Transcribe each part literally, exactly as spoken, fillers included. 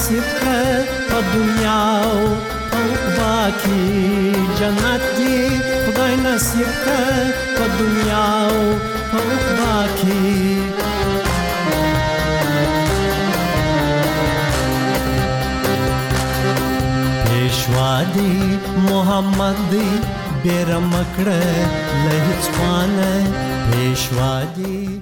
نصیب که تا دنیا و عقبا کی جنت دی خدای نصیب که تا دنیا و عقبا کی پیشوادی محمدی بیرم اکڑه لہیچ پانے پیشوادی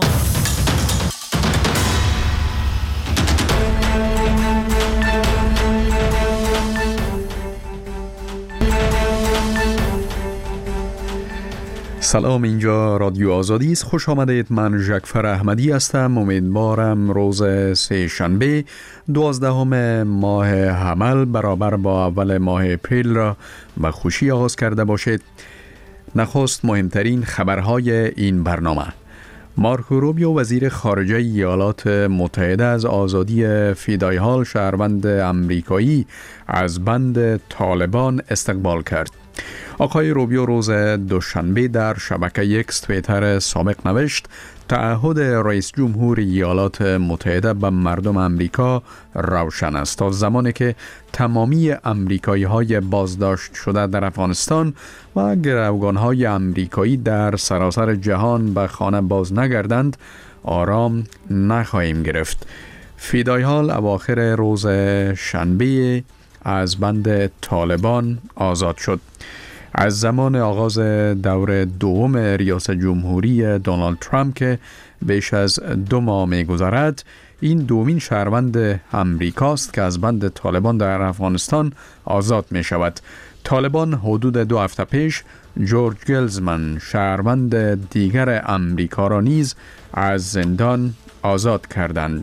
سلام، اینجا رادیو آزادی است. خوش آمدید. من ژکفر احمدی هستم. امیدوارم روز سه شنبه دوازدهم ماه حمل برابر با اول ماه اپریل را به خوشی آغاز کرده باشید. نخست مهمترین خبرهای این برنامه: مارکو روبیو وزیر خارجه ایالات متحده از آزادی فیدای هال شهروند امریکایی از بند طالبان استقبال کرد. آقای روبیو روز دوشنبه در شبکه یکس توییتر سابق نوشت تعهد رئیس جمهور ایالات متحده به مردم امریکا روشن است. تا زمانی که تمامی امریکایی های بازداشت شده در افغانستان و گروگان های امریکایی در سراسر جهان به خانه باز نگردند آرام نخواهیم گرفت. فیدای هال اواخر روز شنبه از بند طالبان آزاد شد. از زمان آغاز دور دوم ریاست جمهوری دونالد ترامپ که بیش از دو ماه می‌گذرد، این دومین شهروند امریکاست که از بند طالبان در افغانستان آزاد می شود. طالبان حدود دو هفته پیش جورج گلزمن شهروند دیگر امریکا را نیز از زندان آزاد کردند.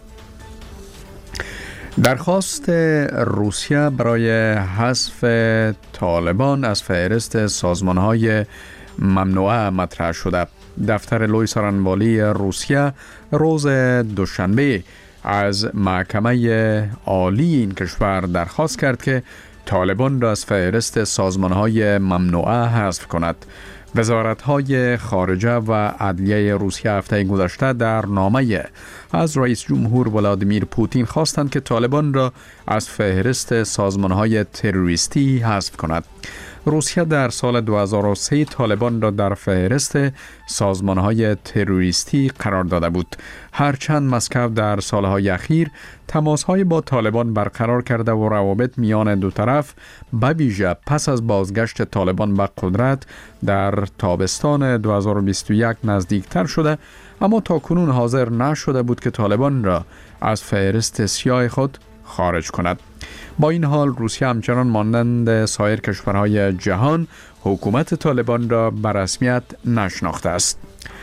درخواست روسیه برای حذف طالبان از فهرست سازمان‌های ممنوعه مطرح شده. دفتر لوی سارنوالی روسیه روز دوشنبه از محکمه عالی این کشور درخواست کرد که طالبان را از فهرست سازمان‌های ممنوعه حذف کند. وزارت‌های خارجه و عدلیه روسیه هفته گذشته در نامه از رئیس جمهور ولادیمیر پوتین خواستند که طالبان را از فهرست سازمان‌های تروریستی حذف کند. روسیه در سال دو هزار و سه طالبان را در فهرست سازمان‌های تروریستی قرار داده بود. هرچند مسکو در سالهای اخیر تماس‌های با طالبان برقرار کرده و روابط میان دو طرف به ویژه پس از بازگشت طالبان به قدرت در تابستان دو هزار و بیست و یک نزدیکتر شده، اما تاکنون حاضر نشده بود که طالبان را از فهرست سیاه خود خارج کند. با این حال روسیه همچنان مانند سایر کشورهای جهان حکومت طالبان را به رسمیت نشناخته است.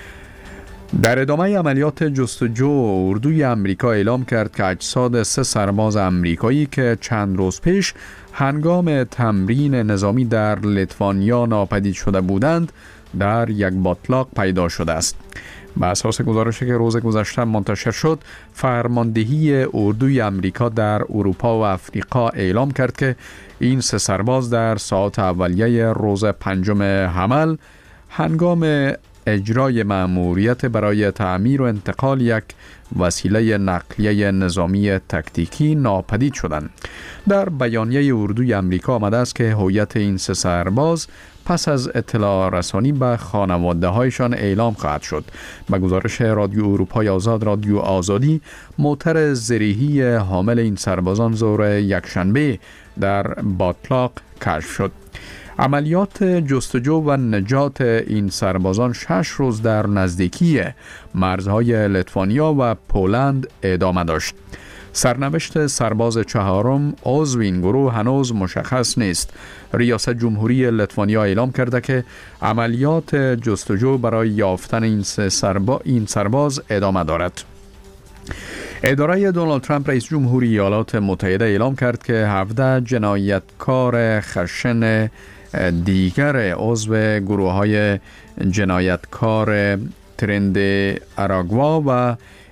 در ادامه عملیات جستجو اردوی امریکا اعلام کرد که اجساد سه سرباز امریکایی که چند روز پیش هنگام تمرین نظامی در لیتوانیا ناپدید شده بودند در یک باتلاق پیدا شده است. به اساس گزارشی که روز گذشته منتشر شد، فرماندهی اردوی امریکا در اروپا و افریقا اعلام کرد که این سه سرباز در ساعات اولیه روز پنجم حمل هنگام اجرای مأموریت برای تعمیر و انتقال یک وسیله نقلیه نظامی تکتیکی ناپدید شدند. در بیانیه اردوی امریکا آمده است که هویت این سه سرباز پس از اطلاع رسانی به خانواده هایشان اعلام خواهد شد. به گزارش رادیو اروپای آزاد، رادیو آزادی، موتر زرهی حامل این سربازان ظهر یکشنبه در باتلاق کشف شد. عملیات جستجو و نجات این سربازان شش روز در نزدیکی مرزهای لیتوانیا و پولند ادامه داشت. سرنوشت سرباز چهارم عضو این گروه هنوز مشخص نیست. ریاست جمهوری لیتوانیا اعلام کرده که عملیات جستجو برای یافتن این سرباز, این سرباز ادامه دارد. اداره دونالد ترامپ رئیس جمهوری ایالات متحده اعلام کرد که هفده جنایتکار خشن دیگر عضو گروه های جنایتکار ترند اراگوا و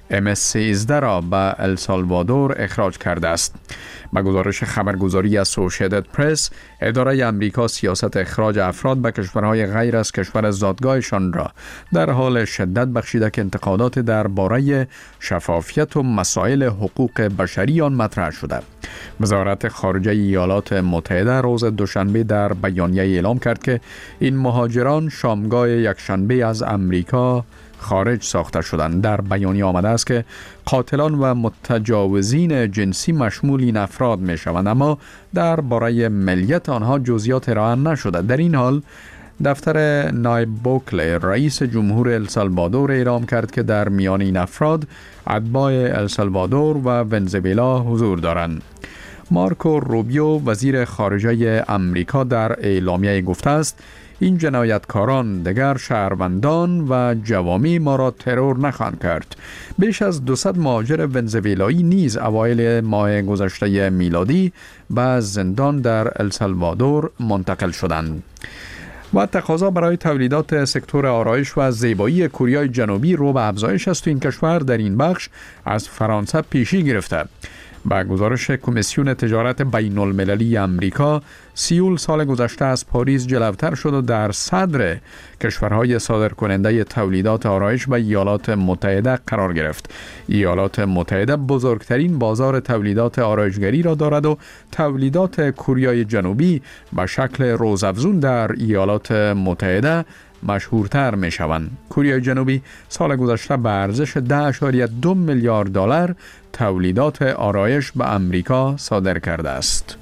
ام سیزده را به السالوادور اخراج کرده است. با گزارش خبرگزاری اسوسییتد پرس، اداره امریکا سیاست اخراج افراد به کشورهای غیر از کشور زادگاهشان را در حال شدت بخشیده که انتقادات درباره شفافیت و مسائل حقوق بشری آن مطرح شده. وزارت خارجه ایالات متحده روز دوشنبه در بیانیه اعلام کرد که این مهاجران شامگاه یکشنبه از امریکا خارج ساخته شدند. در بیانیه آمده است که قاتلان و متجاوزین جنسی مشمول این افراد می شوند، اما درباره ملیت آنها جزئیات ارائه نشده. در این حال دفتر نایب بوکله رئیس جمهور السالوادور اعلام کرد که در میان این افراد اتباع السالوادور و ونزوئلا حضور دارند. مارکو روبیو وزیر خارجه امریکا در اعلامیه گفته است این جنایتکاران دیگر شهروندان و جوامع ما را ترور نخواهند کرد. بیش از دویست مهاجر ونزوئلایی نیز اوایل ماه گذشته میلادی به زندان در السالوادور منتقل شدند. و تقاضا برای تولیدات سکتور آرایش و زیبایی کره جنوبی رو به افزایش است و این کشور در این بخش از فرانسه پیشی گرفته. با گزارش کمیسیون تجارت بین المللی امریکا، سیول سال گذشته از پاریس جلوتر شد و در صدر کشورهای صادرکننده تولیدات آرایش به ایالات متحده قرار گرفت. ایالات متحده بزرگترین بازار تولیدات آرایشگری را دارد و تولیدات کره جنوبی به شکل روزافزون در ایالات متحده مشهورتر می شوند. کره جنوبی سال گذشته به ارزش ده اشاریه دو میلیارد دلار تولیدات آرایش به امریکا صادر کرده است.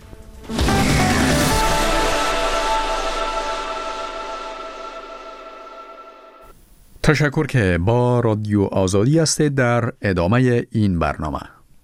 تشکر که با رادیو آزادی هستید. در ادامه این برنامه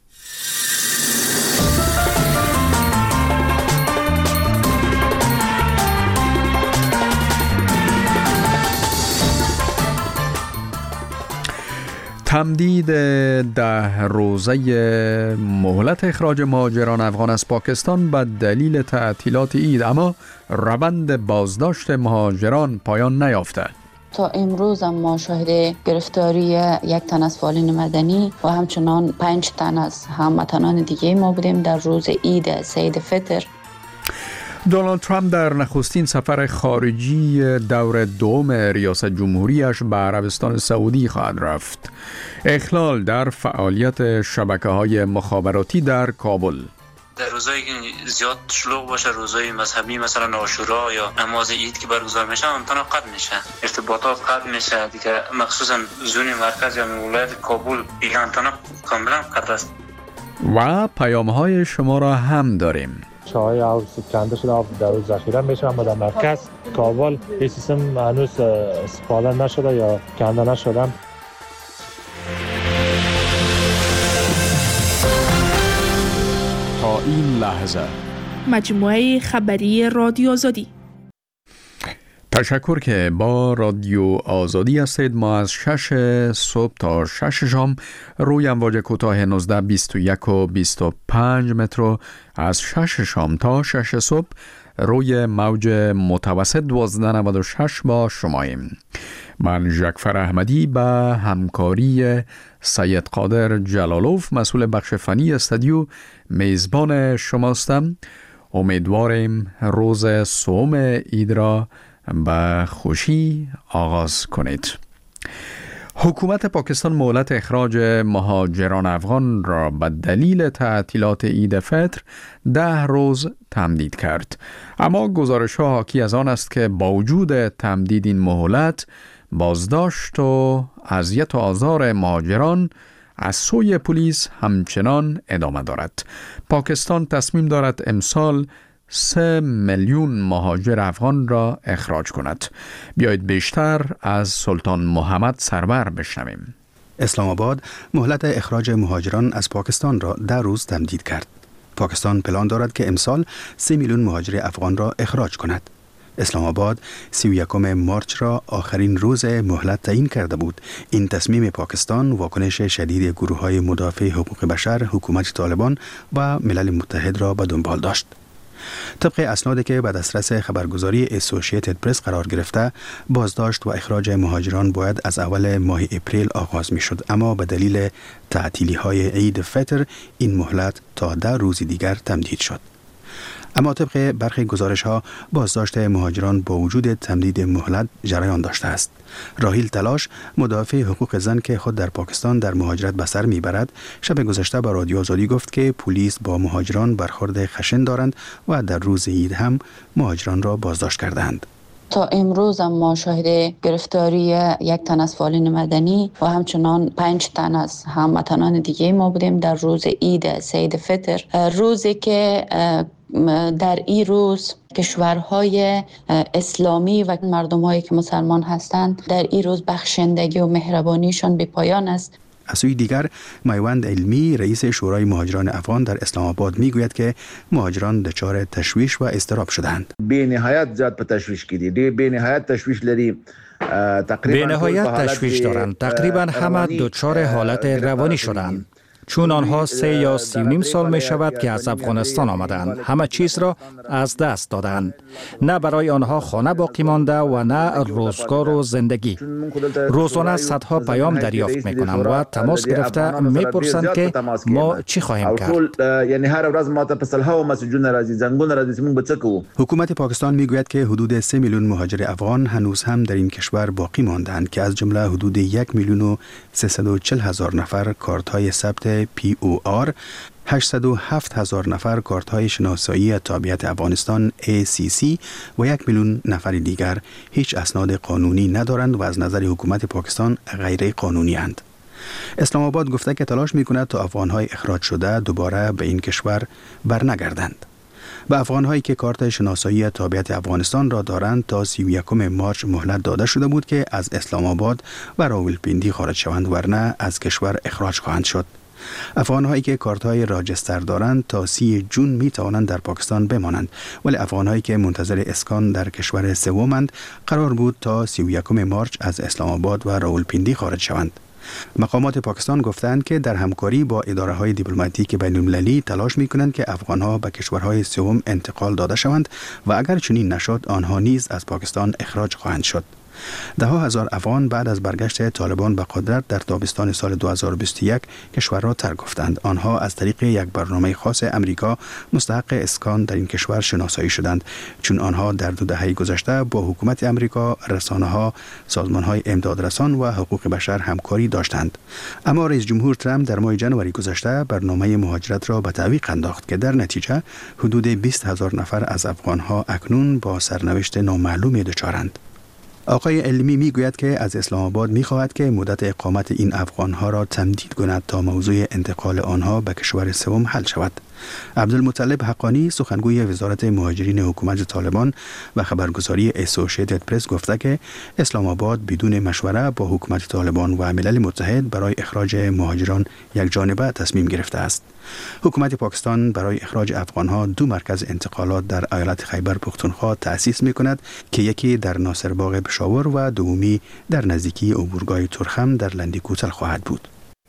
تمدید ده روزه مهلت اخراج مهاجران افغان از پاکستان به دلیل تعطیلات عید، اما روند بازداشت مهاجران پایان نیافته. تا امروز هم ما شاهد گرفتاری یک تن از فعالین مدنی و همچنان پنج تن از هموطنان دیگه ما بودیم در روز عید سید فطر. دونالد ترامپ در نخستین سفر خارجی دور دوم ریاست جمهوریش به عربستان سعودی خواهد رفت. اخلال در فعالیت شبکه‌های مخابراتی در کابل. در روزایی که زیاد شلوغ باشه، روزای مذهبی مثلا عاشورا یا نماز عید که برگزار میشه، امتحان قطع میشه، ارتباطات قطع میشه دیگه، مخصوصا زون مرکز یا ولایت کابل دیگه امتحان کاملا قطع است. و پیام‌های شما را هم داریم. چای آب کنده شده، آب در روز ذخیره میشه، اما در مرکز کابل این سیستم هنوز استفاده نشده یا کنده نشده. تا این لحظه مجموعه خبری رادیو آزادی. تشکر که با رادیو آزادی هستید. ما از شش صبح تا شش شام روی امواج کوتاه نوزده بیست و یک و بیست و پنج متر، از شش شام تا شش صبح روی موج متوسط دوازده نود و شش با شماییم. من ژکفر احمدی به همکاری سید قادر جلالوف مسئول بخش فنی استودیو میزبان شماستم. امیدواریم روز سوم عید را به خوشی آغاز کنید. حکومت پاکستان مهلت اخراج مهاجران افغان را به دلیل تعطیلات عید فطر ده روز تمدید کرد، اما گزارش ها حاکی از آن است که با وجود تمدید این مهلت، بازداشت و اذیت و آزار مهاجران از سوی پلیس همچنان ادامه دارد. پاکستان تصمیم دارد امسال سه میلیون مهاجر افغان را اخراج کند. بیایید بیشتر از سلطان محمد سرور بشنویم. اسلام آباد مهلت اخراج مهاجران از پاکستان را ده روز تمدید کرد. پاکستان پلان دارد که امسال سه میلیون مهاجر افغان را اخراج کند. اسلام آباد سی و یکم مارچ را آخرین روز مهلت تعیین کرده بود. این تصمیم پاکستان واکنش شدید گروه‌های مدافع حقوق بشر، حکومت طالبان و ملل متحد را به دنبال داشت. طبق اسنادی که به دسترس خبرگزاری اسوسییتد پرس قرار گرفته، بازداشت و اخراج مهاجران باید از اول ماه اپریل آغاز می شد، اما به دلیل تعطیلی های عید فطر این مهلت تا ده روز دیگر تمدید شد. اما طبق برخی گزارش ها بازداشت مهاجران با وجود تمدید مهلت جریان داشته است. راهیل تلاش، مدافع حقوق زن که خود در پاکستان در مهاجرت به سر میبرد، شب گذشته به رادیو آزادی گفت که پلیس با مهاجران برخورد خشن دارند و در روز عید هم مهاجران را بازداشت کردند. تا امروز هم ما شاهد گرفتاری یک تن از فعالین مدنی و همچنان پنج تن از هموطنان دیگه ما بودیم در روز عید سید فطر، روزی که در این روز کشورهای اسلامی و مردم‌هایی که مسلمان هستند در این روز بخشندگی و مهربانیشان به پایان است. از سوی دیگر، میوند علمی رئیس شورای مهاجران افغان در اسلام آباد میگوید که مهاجران دچار تشویش و اضطراب شدند. به نهایت زیاد په تشویش کې دي، به نهایت تشویش لري. به نهایت تشویش دارند. تقریبا همه دچار حالت روانی شدند، چون آنها سه یا سی و نیم سال می شود که از افغانستان آمدند. همه چیز را از دست دادند. نه برای آنها خانه باقی مانده و نه روزگار و زندگی. روزانه صدها پیام دریافت می کنم و تماس گرفته می پرسند که ما چی خواهیم کرد. یعنی هر روز ما ته پسلها و مسجون راځي، زنګون راځي، موږ به څه کوو. حکومت پاکستان میگوید که حدود سه میلیون مهاجر افغان هنوز هم در این کشور باقی ماندند که از جمله حدود یک میلیون و سیصد و چهل هزار نفر کارت های ثبت پی او آر، هشتصد و هفت هزار نفر کارت های شناسایی تابعیت افغانستان ای سی سی و یک میلیون نفر دیگر هیچ اسناد قانونی ندارند و از نظر حکومت پاکستان غیر قانونی اند. اسلام آباد گفته که تلاش میکند تا افغانهای اخراج شده دوباره به این کشور برنگردند. به افغانهایی که کارت شناسایی تابعیت افغانستان را دارند تا سی و یکم مارچ مهلت داده شده بود که از اسلام آباد و راولپیندی خارج شوند، ورنه از کشور اخراج خواهند شد. افغانهایی که کارت‌های راجستر دارند تا سی جون می توانند در پاکستان بمانند، ولی افغانهایی که منتظر اسکان در کشور سومند قرار بود تا سی و یکم مارچ از اسلام آباد و راولپیندی خارج شوند. مقامات پاکستان گفتند که در همکاری با اداره‌های دیپلماتیک بین‌المللی تلاش می‌کنند که افغان‌ها به کشورهای سوم انتقال داده شوند و اگر چنین نشد آنها نیز از پاکستان اخراج خواهند شد. ده ها هزار افغان بعد از برگشت طالبان به قدرت در تابستان سال دو هزار و بیست و یک کشور را ترک گفتند. آنها از طریق یک برنامه خاص امریکا مستحق اسکان در این کشور شناسایی شدند، چون آنها در دو دهه گذشته با حکومت امریکا، رسانه‌ها، سازمان‌های امدادرسان و حقوق بشر همکاری داشتند. اما رئیس جمهور ترامپ در ماه ژانویه گذشته برنامه مهاجرت را به تعویق انداخت که در نتیجه حدود بیست هزار نفر از افغان‌ها اکنون با سرنوشت نامعلومی دچارند. آقای علمی میگوید که از اسلام آباد میخواهد که مدت اقامت این افغانها را تمدید کند تا موضوع انتقال آنها به کشور سوم حل شود. عبدالمطلب حقانی، سخنگوی وزارت مهاجرین حکومت طالبان و خبرگزاری اسوسییتد پرس گفته که اسلام آباد بدون مشوره با حکومت طالبان و ملل متحد برای اخراج مهاجران یک جانبه تصمیم گرفته است. حکومت پاکستان برای اخراج افغانها دو مرکز انتقالات در ایالت خیبر پختونخوا تأسیس می‌کند که یکی در ناصرباغ پشاور و دومی در نزدیکی عبورگاه ترخم در لندیکوتل خواهد بود.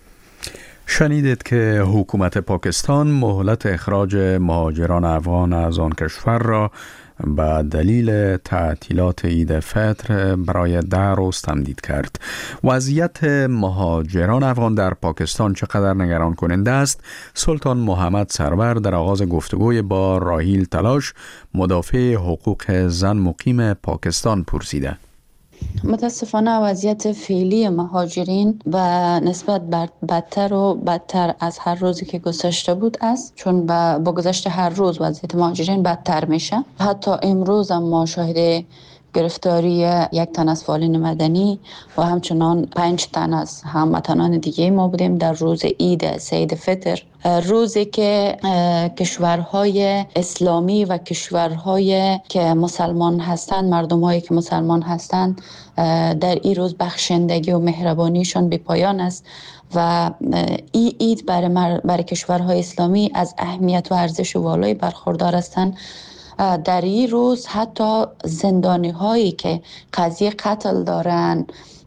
شنیدید که حکومت پاکستان مهلت اخراج مهاجران افغان از آن کشور را به دلیل تعطیلات عید فطر برای ده روز تمدید کرد. وضعیت مهاجران افغان در پاکستان چقدر نگران کننده است؟ سلطان محمد سرور در آغاز گفتگوی با راهیل تلاش، مدافع حقوق زن مقیم پاکستان پرسیده. متاسفانه وضعیت فعلی مهاجرین و نسبت بدتر و بدتر از هر روزی که گذشته بود است، چون با گذشت هر روز وضعیت مهاجرین بدتر میشه. حتی امروز هم ما شاهد گرفتاری یک تن از فعالین مدنی و همچنان پنج تن از هموطنان دیگه ما بودیم در روز عید سید فطر، روزی که کشورهای اسلامی و کشورهای که مسلمان هستند، مردم‌هایی که مسلمان هستند، در این روز بخشندگی و مهربانیشان به پایان است و این عید برای, برای کشورهای اسلامی از اهمیت و ارزش والایی برخوردار هستند. در این روز حتی زندانی هایی که قضیه قتل دارن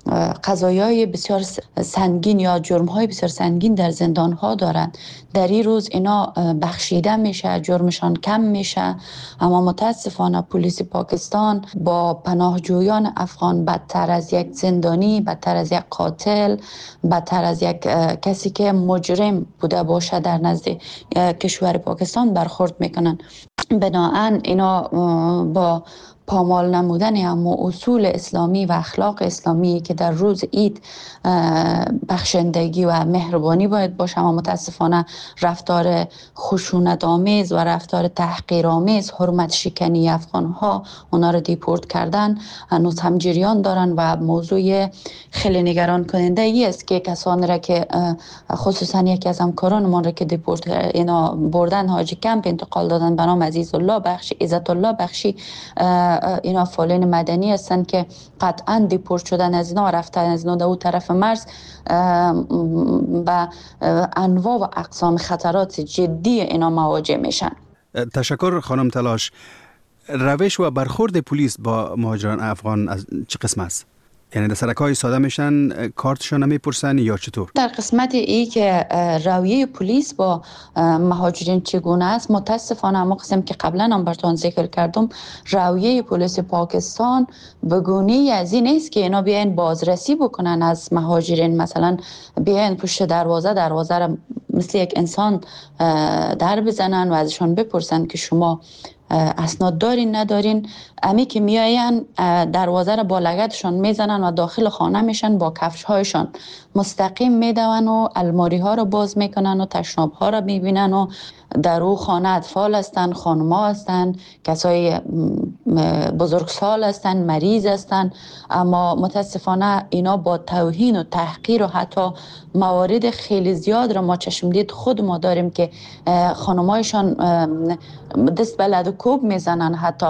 قضایای بسیار سنگین یا جرم‌های بسیار سنگین در زندان‌ها دارند. در این روز اینا بخشیده میشه، جرمشان کم میشه، اما متاسفانه پلیس پاکستان با پناهجویان افغان بدتر از یک زندانی، بدتر از یک قاتل، بدتر از یک کسی که مجرم بوده باشه در نزد کشور پاکستان برخورد میکنن. بنابراین اینا با پامال نمودن اما اصول اسلامی و اخلاق اسلامی که در روز عید بخشندگی و مهربانی باید باشه، اما متاسفانه رفتار خشونت آمیز و رفتار تحقیر آمیز، حرمت شکنی افغان ها اونا رو دیپورت کردن هنوز هم جریان دارن و موضوع خیلی نگران کننده ای است که کسانی را که خصوصا یکی از همکارانمان را که دیپورت اینا بردن حاجی کمپ انتقال دادن به نام عزیز الله بخشی، عزت الله بخشی، اینا فعالین مدنی هستن که قطعا دیپورت شدن از اینا و رفتن از اینا در اون طرف مرز با انواع و اقسام خطرات جدی اینا مواجه میشن. تشکر خانم تلاش. روش و برخورد پلیس با مهاجران افغان از چه قسم است؟ یعنی در سرکای ساده میشن، کارتشون نمیپرسن یا چطور؟ در قسمت ای که رویه پلیس با مهاجرین چگونه است، متاسفانه اما قسم که قبلا هم براتون ذکر کردم، رویه پلیس پاکستان به گونه‌ای از این است که اینا بیاین بازرسی بکنن از مهاجرین، مثلا بیاین پشت دروازه دروازه را مثل یک انسان در بزنن و ازشان بپرسن که شما اسناد دارین ندارین. امی که میاین دروازه را با لگدشان میزنن و داخل خانه میشن، با کفش هایشان مستقیم میدون و الماری ها را باز میکنن و تشناب ها را میبینن و در او خانه اطفال هستن، خانما هستن، کسای بزرگسال هستن، مریض هستن، اما متاسفانه اینا با توهین و تحقیر و حتی موارد خیلی زیاد را ما چشمدید خود ما داریم که خانمایشان دست به لد و کوب میزنن حتی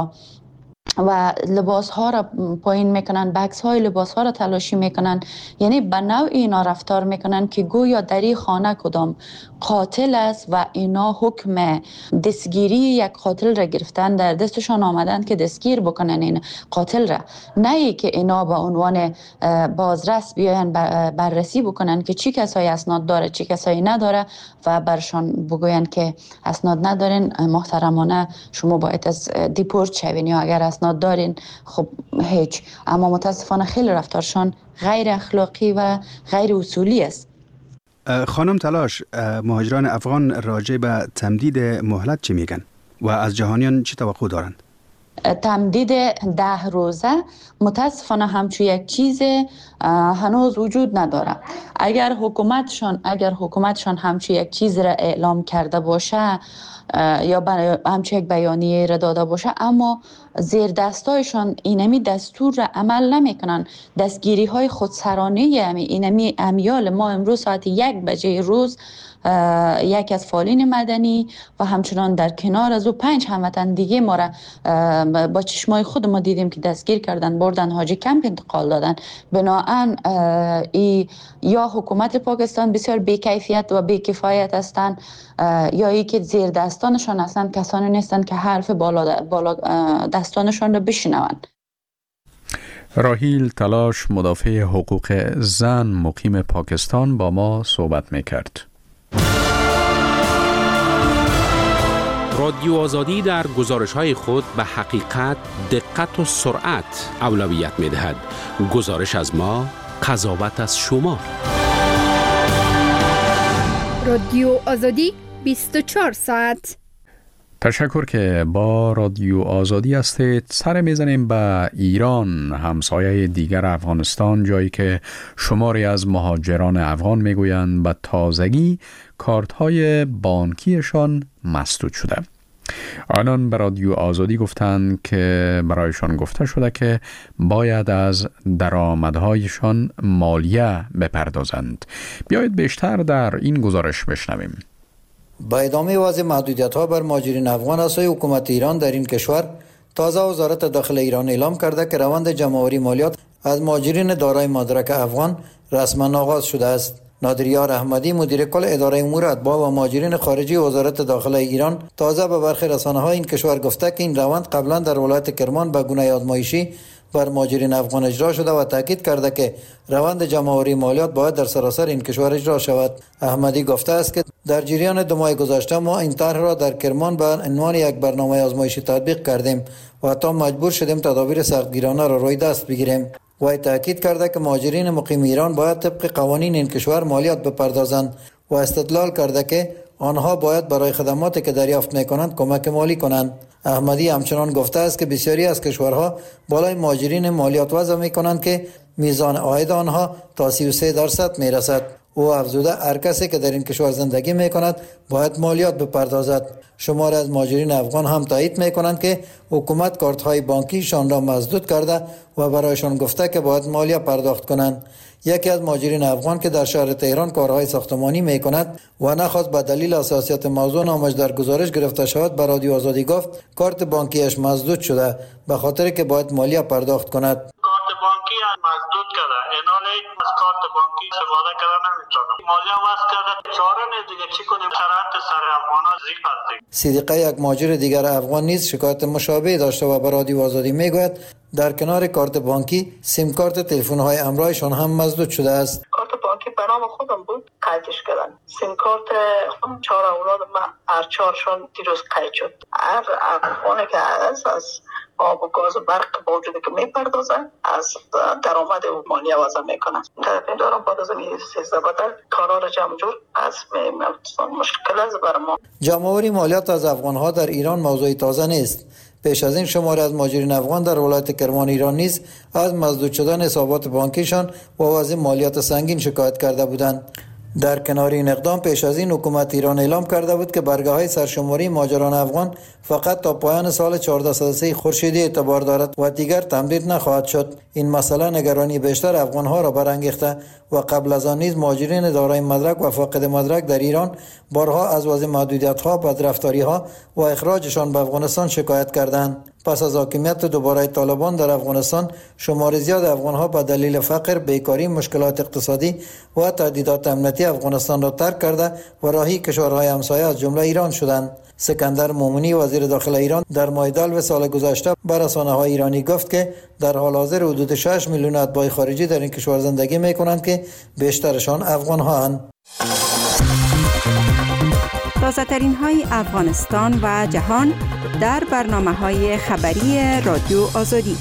و لباس ها را پایین میکنن، بکس های لباس ها را تلاشی میکنن. یعنی به نوع اینا رفتار میکنن که گویا در این خانه کدام قاتل است و اینا حکم دستگیری یک قاتل را گرفتن، در دستشان آمدن که دستگیر بکنن این قاتل را، نه ای که اینا به عنوان بازرس بیاین بررسی بکنن که چی کسایی اسناد داره چی کسایی نداره و برشان بگوین که اسناد ندارین محترمانه شما باید از دیپورت شوین، یا اگر اسناد دارین خب هیچ. اما متاسفانه خیلی رفتارشان غیر اخلاقی و غیر اصولی است. خانم تلاش، مهاجران افغان راجع به تمدید مهلت چی میگن و از جهانیان چی توقع دارند؟ تمدید ده روزه متاسفانه همچو یک چیز هنوز وجود نداره. اگر حکومتشان اگر حکومتشان همچو یک چیز را اعلام کرده باشه یا همچو یک بیانیه را داده باشه، اما زیر دستایشان اینمی دستور را عمل نمی کنن. دستگیری های خودسرانه اینمی امیال ما امروز ساعت یک بجه روز یک از فعالین مدنی و همچنان در کنار از او پنج هموطن دیگه ما را با چشمای خود ما دیدیم که دستگیر کردن، بردن حاجی کمپ انتقال دادن. بناهن ای یا حکومت پاکستان بسیار بی‌کیفیت و بی‌کفایت هستند، یا ای که زیر دستانشان هستند کسانی نیستند که حرف بالا, بالا دستانشان را بشنوند. راحیل تلاش، مدافع حقوق زن مقیم پاکستان، با ما صحبت میکرد. رادیو آزادی در گزارش‌های خود به حقیقت، دقت و سرعت اولویت می‌دهد. گزارش از ما، قضاوت از شما. رادیو آزادی بیست و چهار ساعت. تشکر که با رادیو آزادی هستید. سر میزنیم به ایران، همسایه دیگر افغانستان، جایی که شماری از مهاجران افغان میگویند به تازگی کارت های بانکیشان مسدود شده. آنان به رادیو آزادی گفتند که برایشان گفته شده که باید از درآمدهایشان مالیه بپردازند. بیایید بیشتر در این گزارش بشنویم. با ادامه وضع محدودیت‌ها بر مهاجرین افغان از سوی حکومت ایران در این کشور، تازه وزارت داخله ایران اعلام کرده که روند جمع‌آوری مالیات از مهاجرین دارای مدرک افغان رسما آغاز شده است. نادریار احمدی، مدیر کل اداره امور اتباع و مهاجرین خارجی وزارت داخله ایران، تازه به برخی رسانه‌های این کشور گفته که این روند قبلا در ولایت کرمان به گونه آزمایشی بر مهاجرین افغان اجرا شده و تاکید کرده که روند جمع‌آوری مالیات باید در سراسر این کشور اجرا شود. احمدی گفته است که در جریان دو ماه گذشته ما این طرح را در کرمان به عنوان یک برنامه آزمایشی تطبیق کردیم و تا مجبور شدیم تدابیر سختگیرانه را روی دست بگیریم. و تاکید کرده که مهاجرین مقیم ایران باید طبق قوانین این کشور مالیات بپردازند و استدلال کرده که آنها باید برای خدماتی که دریافت می‌کنند کمک مالی کنند. احمدی همچنان گفته است که بسیاری از کشورها بالای مهاجرین مالیات وضع می‌کنند که میزان عاید آنها تا سی و سه درصد می‌رسد. او افزوده هر کسی که در این کشور زندگی می‌کند باید مالیات بپردازد. شماری از مهاجرین افغان هم تایید می‌کنند که حکومت کارت‌های بانکیشان را مسدود کرده و برایشان گفته که باید مالیات پرداخت کنند. یکی از مهاجرین افغان که در شهر تهران کارهای ساختمانی می‌کند و نخواست به دلیل حساسیت موضوع نامش در گزارش گرفته شود به رادیو آزادی گفت کارت بانکیش مسدود شده به خاطر که باید مالیات پرداخت کند. کارت بانکی مسدود کرده، ایناله از کارت بانکی استفاده کردن نمی‌تونه. مالیات واسه کرده چاره نه دیگه چی کنیم شرایط سر افغانا زیاد است. صدیقه یک مهاجر دیگر افغان نیز شکایت مشابه داشته و به رادیو آزادی میگوید در کنار کارت بانکی سیم کارت تلفن‌های همراهشان هم مسدود شده است. کارت بانکی به نام خودم بود، قیدش کردن. سیم کارت خودم چهار اولاد من هر چهارشون دیروز قید شد. هر افغانی که از از آب و گاز و برق با وجودی که میپردازن از درآمد و مالیه وضع میکنن. طرفین دارم بعد از این سیزده بدل کارا را جمع جور از مشکل است بر ما. جمع‌آوری مالیات از افغان‌ها در ایران موضوع تازه نیست. پیش از این شماری از مهاجرین افغان در ولایت کرمان ایران نیز از مسدود شدن حسابات بانکیشان و وضع مالیات سنگین شکایت کرده بودند. در کنار این اقدام پیش از این حکومت ایران اعلام کرده بود که برگه‌های سرشماری مهاجران افغان فقط تا پایان سال چهارده صد و سه خورشیدی اعتبار دارد و دیگر تمدید نخواهد شد. این مسئله نگرانی بیشتر افغان‌ها را برانگیخته و قبل از آن نیز مهاجرین دارای مدرک و فاقد مدرک در ایران بارها از وضع محدودیت‌ها، بدرفتاری‌ها و اخراجشان به افغانستان شکایت کردند. پس از حاکمیت دوباره طالبان در افغانستان شمار زیاد افغان‌ها به دلیل فقر، بیکاری، مشکلات اقتصادی و تهدیدات امنیتی افغانستان را ترک کرده و راهی کشورهای همسایه از جمله ایران شدند. سکندر مومنی وزیر داخل ایران در ماه دلو سال گذشته بر رسانه‌های ایرانی گفت که در حال حاضر حدود شش میلیون اتباع خارجی در این کشور زندگی می‌کنند که بیشترشان افغان‌هاند. تازه ترین های افغانستان و جهان در برنامه های خبری رادیو آزادی.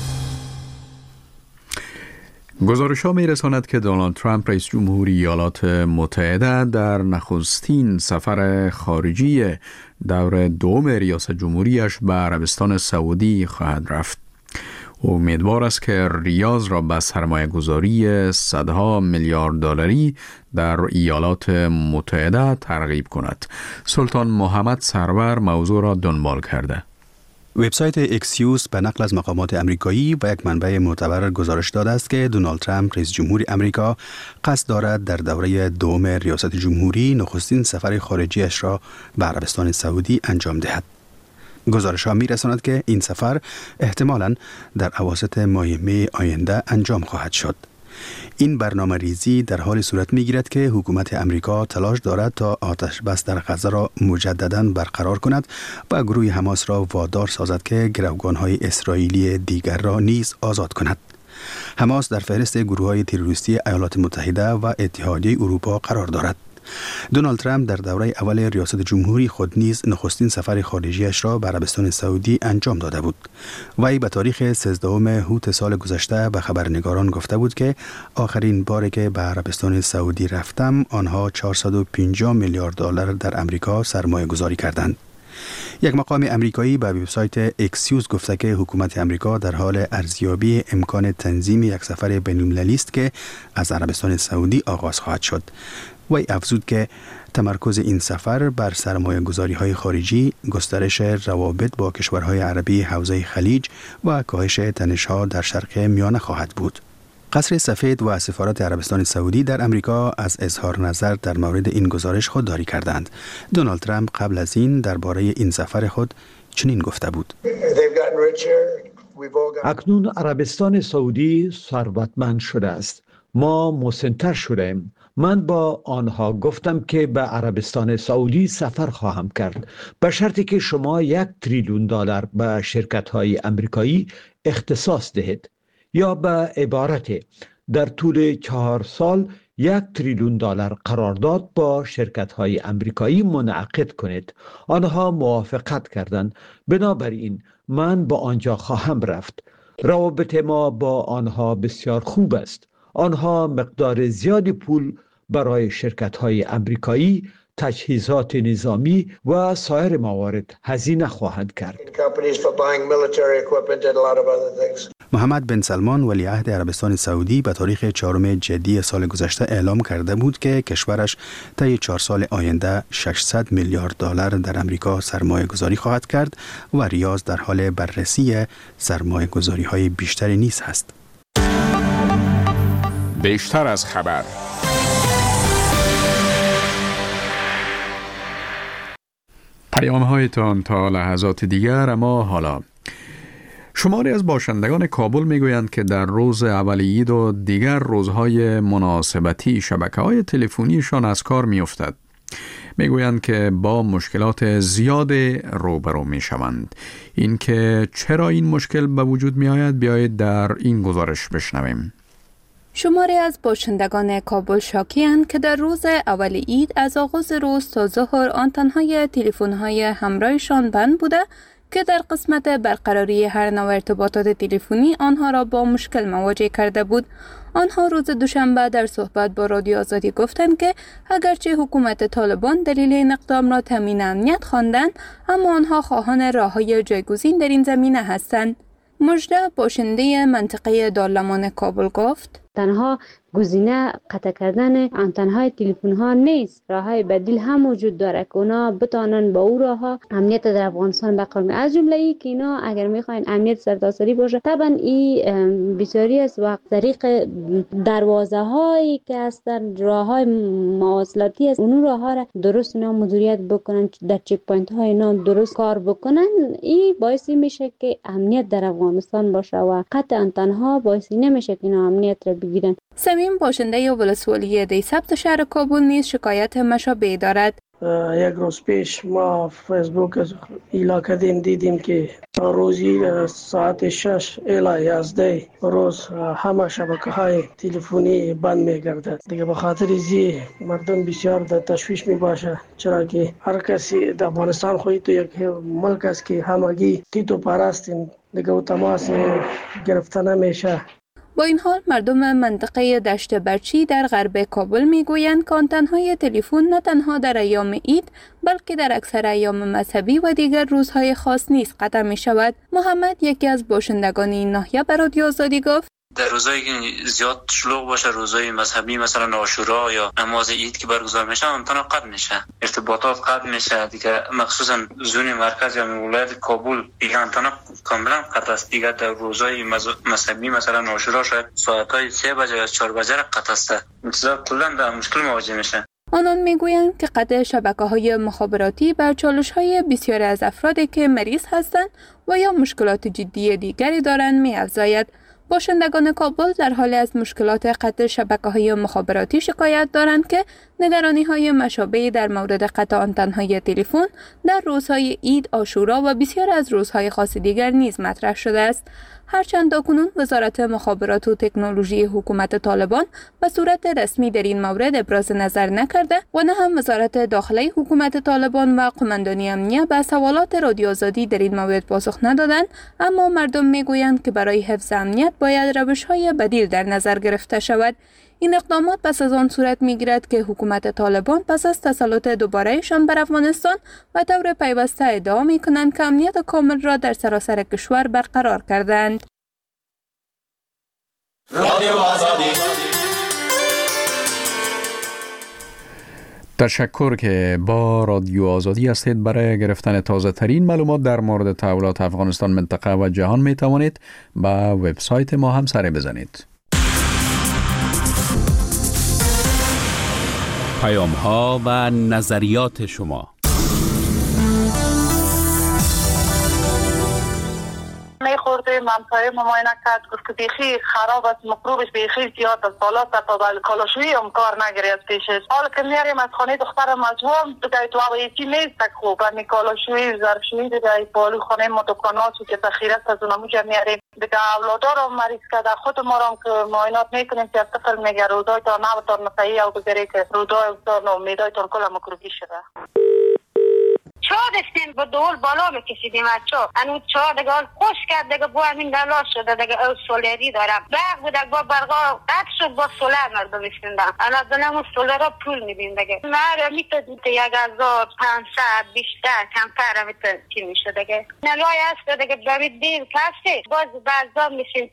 گزارش ها می رساند که دونالد ترامپ رئیس جمهوری ایالات متحده در نخستین سفر خارجی دور دوم ریاست جمهوریش به عربستان سعودی خواهد رفت. امیدوار است که ریاض را به سرمایه گذاری صدها میلیارد دلاری در ایالات متحده ترغیب کند. سلطان محمد سرور موضوع را دنبال کرده. وبسایت اکسیوس به نقل از مقامات امریکایی و یک منبع معتبر گزارش داده است که دونالد ترامپ رئیس جمهوری امریکا قصد دارد در دوره دوم ریاست جمهوری نخستین سفر خارجیش را به عربستان سعودی انجام دهد. گزارش ها می رساند که این سفر احتمالاً در اواسط ماه می آینده انجام خواهد شد. این برنامه ریزی در حال صورت می گیرد که حکومت امریکا تلاش دارد تا آتش بس در غزه را مجدداً برقرار کند و گروه حماس را وادار سازد که گروگان‌های اسرائیلی دیگر را نیز آزاد کند. حماس در فهرست گروه‌های تروریستی ایالات متحده و اتحادیه اروپا قرار دارد. دونالد ترامپ در دوره اول ریاست جمهوری خود نیز نخستین سفر خارجیش را به عربستان سعودی انجام داده بود. وی به تاریخ سیزدهم هوت سال گذشته به خبرنگاران گفته بود که آخرین باری که به عربستان سعودی رفتم آنها چهارصد و پنجاه میلیارد دلار در امریکا سرمایه گذاری کردند. یک مقام امریکایی به وبسایت اکسیوس گفته که حکومت امریکا در حال ارزیابی امکان تنظیم یک سفر بین‌المللی است که از عربستان سعودی آغاز خواهد شد. وی افزود که تمرکز این سفر بر سرمایه گذاری های خارجی، گسترش روابط با کشورهای عربی حوزه خلیج و کاهش تنش‌ها در شرق میانه خواهد بود. قصر سفید و سفارت عربستان سعودی در امریکا از اظهار نظر در مورد این گزارش خودداری کردند. دونالد ترامپ قبل از این درباره این سفر خود چنین گفته بود: اکنون عربستان سعودی ثروتمند شده است. ما مسن‌تر شدیم. من با آنها گفتم که به عربستان سعودی سفر خواهم کرد به شرطی که شما یک تریلیون دلار به شرکت‌های امریکایی اختصاص دهید. یا به عبارت در طول چهار سال یک تریلیون دلار قرارداد با شرکت های امریکایی منعقد کنید. آنها موافقت کردند. بنابراین من با آنجا خواهم رفت. روابط ما با آنها بسیار خوب است. آنها مقدار زیادی پول برای شرکت های امریکایی، تجهیزات نظامی و سایر موارد هزینه خواهند کرد. محمد بن سلمان ولیعهد عربستان سعودی به تاریخ چهارم جدی سال گذشته اعلام کرده بود که کشورش طی چهار سال آینده ششصد میلیارد دلار در امریکا سرمایه گذاری خواهد کرد و ریاض در حال بررسی سرمایه گذاری های بیشتری نیز هست. بیشتر از خبر. پیام هایتان تا لحظات دیگر. اما حالا شماری از باشندگان کابل میگویند که در روز اول عید و دیگر روزهای مناسبتی شبکه‌های تلفنیشان از کار می‌افتد. میگویند که با مشکلات زیاد روبرو میشوند. این که چرا این مشکل به وجود میآید بیایید در این گزارش بشنویم. شماری از باشندگان کابل شاکی‌اند که در روز اول عید از آغاز روز تا ظهر آنتن‌های تلفن‌های همراهشان بند بوده که در قسمت برقراری هر نوع ارتباطات تلفنی آنها را با مشکل مواجه کرده بود. آنها روز دوشنبه در صحبت با رادیو آزادی گفتند که اگرچه حکومت طالبان دلیل این اقدام را تامین امنیت خواندند، اما آنها خواهان راه‌های جایگزین در این زمینه هستند. مژده باشنده منطقه دارالمان کابل گفت: تنها گزینه قطع کردن آنتن‌های تلفن‌ها نیست، راه‌های بدیل هم وجود داره که اونا بتانن با او راه‌ها امنیت در افغانستان برقرار کنند. از جمله ای که اینا اگر می‌خواین امنیت سرتاسری باشه، طبعا این بسیاری از وقت طریق دروازه‌هایی که هستن، راه‌های مواصلاتی است، اون راه‌ها را درست اینا مدیریت بکنن، در چک پوینت‌ها اینا درست کار بکنن. این باعث میشه که امنیت در افغانستان باشه و قطع آنتن‌ها باعث نمیشه که اینا امنیت را بگیرن. سمیم باشنده ولسوالی دی ثبت شهر کابل نیز شکایت مشابه دارد. یک روز پیش ما فیسبوک از علاقه دیم دیدیم که روزی ساعت شش الی یازده روز همه شبکه های تلفنی بند می گردد. دیگه به خاطر زی مردم بسیار در تشویش می باشه، چرا که هر کسی در افغانستان خودی تو یک ملک است که همگی تیتو پرستیم، دیگه و تماس گرفته نمیشه. با این حال مردم منطقه دشت برچی در غرب کابل میگویند که آنتن‌های تلفن نه تنها در ایام عید بلکه در اکثر ایام مذهبی و دیگر روزهای خاص نیز قطع می شود. محمد، یکی از باشندگان این ناحیه، به رادیو آزادی گفت: در روزایی که زیاد شلوغ باشه، روزهای مذهبی مثلا عاشورا یا نماز عید که برگزار میشه، آنتنا قطع میشه، ارتباطات قطع میشه دیگه. مخصوصا زون مرکز یا ولایت کابل دیگه آنتنا کاملا قطع است دیگه. در روزهای مذهبی مثلا عاشورا شاید ساعتای سه بجه یا چهار بجه قطع است. انتظار کلا در مشکل مواجه میشه. آنان میگویند که قطع شبکه‌های مخابراتی بر چالش‌های بسیاری از افرادی که مریض هستند و یا مشکلات جدی دیگری دارند می‌افزاید. باشندگان کابل در حال از مشکلات قطع شبکه‌های مخابراتی شکایت دارند که نگرانی‌های مشابهی در مورد قطع آنتن‌های تلفن در روزهای عید، عاشورا و بسیار از روزهای خاص دیگر نیز مطرح شده است. هرچند تاکنون وزارت مخابرات و تکنولوژی حکومت طالبان به صورت رسمی در این مورد ابراز نظر نکرده و نه هم وزارت داخلی حکومت طالبان و قماندانی امنیه به سوالات رادیو آزادی در این مورد پاسخ ندادند، اما مردم میگویند که برای حفظ امنیت باید روش‌های بدیل در نظر گرفته شود. این اقدامات پس از آن صورت می‌گیرد که حکومت طالبان پس از تسلط دوباره‌شان بر افغانستان و طور پیوسته ادعا می‌کنند که امنیت کامل را در سراسر کشور برقرار کردند. رادیو آزادی. تشکر که با رادیو آزادی هستید. برای گرفتن تازه ترین معلومات در مورد تحولات افغانستان، منطقه و جهان می توانید به وبسایت ما هم سر بزنید. پیام ها و نظریات شما. میخورده منطقه مماینه کرد، گفت که بیخی خراب است، مکروبش بیخی زیاد است، بالا تا بل کالاشویی هم کار نگیری از پیشش. حالا که میاریم از خانه دختر مجموعه دیگه تو آباییتی نیست تک خوب، همی کالاشویی، ظرفشویی دیگه پالو خانه ما دکاناتو که تخیرت از اونمو جا میاریم. دیگه اولادا رو مریض کرده. خود ما رو که معاینات میکنیم که طفل میگه رودایتان نبتان مسیحی او بگیری که رودایتان و میدایتان کل مکروبی شده. چا دستیم با دول بالا بکشیدیم از چا انو چا دیگه خوش کرد دیگه با همین دلا شده دیگه او سولری دارم برق بود با برقا قد شد با سولر مردم بشندم انا دلم سولر را پول میدیم دیگه مره میتونید یک هزار پانصد بیشتر کمتر میتونید چی میشه دیگه نلای هست دیگه برید دیر کسی باز برزا میشین.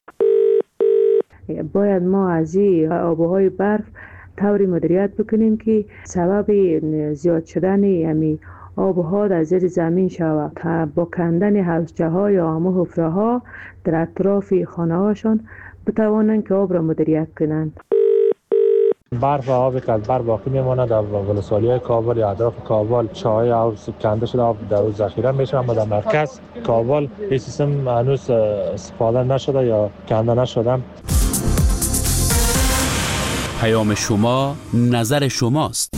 باید ما از این آبهای برف طوری مدیریت بکنیم که سبب زیاد شدن همی آبها در زیر زمین شود تا با کندن حوضچه ها یا همه حفره ها در اطراف خانه هاشون بتوانند که آب را مدیریت کنند. برف و آبی که از بر باقی میماند در ولسوالی های کابل یا اطراف کابل چاهای آب کنده شده آب در روز ذخیره میشه، اما در مرکز کابل این سیستم هنوز استفاده نشده یا کنده نشده. پیام شما نظر شماست.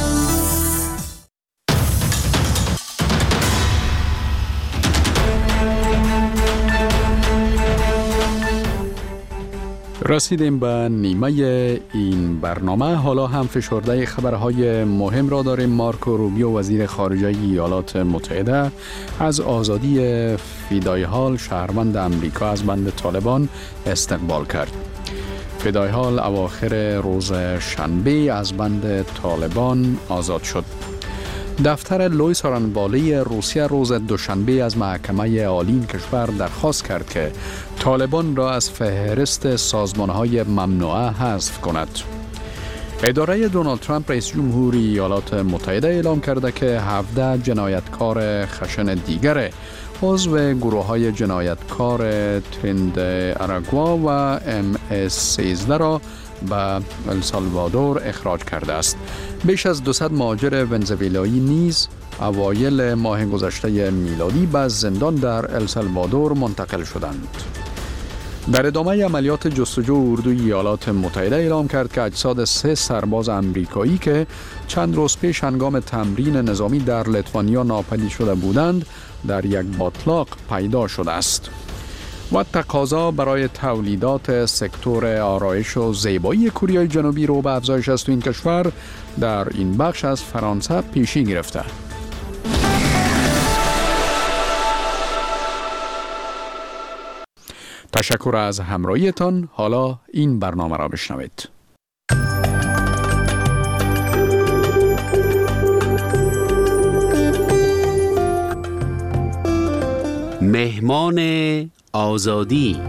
رسیدیم به نیمه این برنامه. حالا هم فشرده خبرهای مهم را داریم. مارکو روبیو وزیر خارجه ایالات متحده از آزادی فدای حال شهروند امریکا از بند طالبان استقبال کرد. فدای حال اواخر روز شنبه از بند طالبان آزاد شد. دفتر لوی سارنوالی روسیه روز دوشنبه از محکمه عالی این کشور درخواست کرد که طالبان را از فهرست سازمان‌های ممنوعه حذف کند. اداره دونالد ترامپ رئیس جمهوری ایالات متحده اعلام کرده که هفده جنایتکار خشن دیگر عضو گروه‌های جنایتکار ترند اراگوا و ام اس سیزده را به السالوادور اخراج کرده است. بیش از دویست مهاجر ونزوئلایی نیز اوایل ماه گذشته میلادی به زندان در السالوادور منتقل شدند. در ادامه عملیات جستجو اردوی ایالات متحده اعلام کرد که اجساد سه سرباز امریکایی که چند روز پیش هنگام تمرین نظامی در لیتوانیا ناپدید شده بودند در یک باتلاق پیدا شده است. و تقاضا برای تولیدات سکتور آرایش و زیبایی کره جنوبی رو به افزایش است و این کشور در این بخش از فرانسه پیشی گرفته. تشکر از همراهیتان. حالا این برنامه را بشنوید. مهمان آزادی.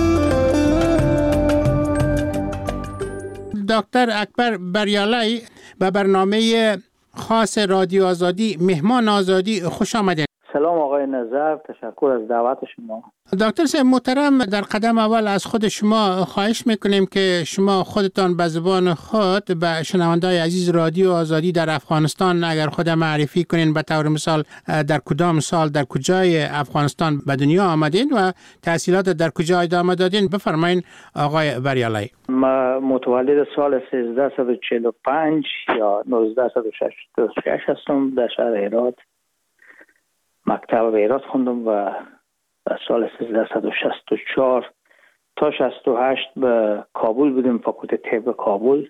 دکتر اکبر بریالای به برنامه خاص رادیو آزادی مهمان آزادی خوش آمدید. سلام آقای نظر، تشکر از دعوت شما. دکتر صاحب محترم، در قدم اول از خود شما خواهش میکنیم که شما خودتان به زبان خود به شنونده‌های عزیز رادیو آزادی در افغانستان اگر خود معرفی کنین، به طور مثال در کدام سال در کجای افغانستان به دنیا آمدین و تحصیلات در کجا ادامه دادین. بفرمایین آقای بریالای. ما متولد سال سیزده و چهل و پنج یا نوزده و شصت و شش هستم. در شهر هرات مکتب هرات خوندم و در سال سیزده و شصت و چهار تا شصت و هشت به کابل بودیم، فاکولته طب کابل.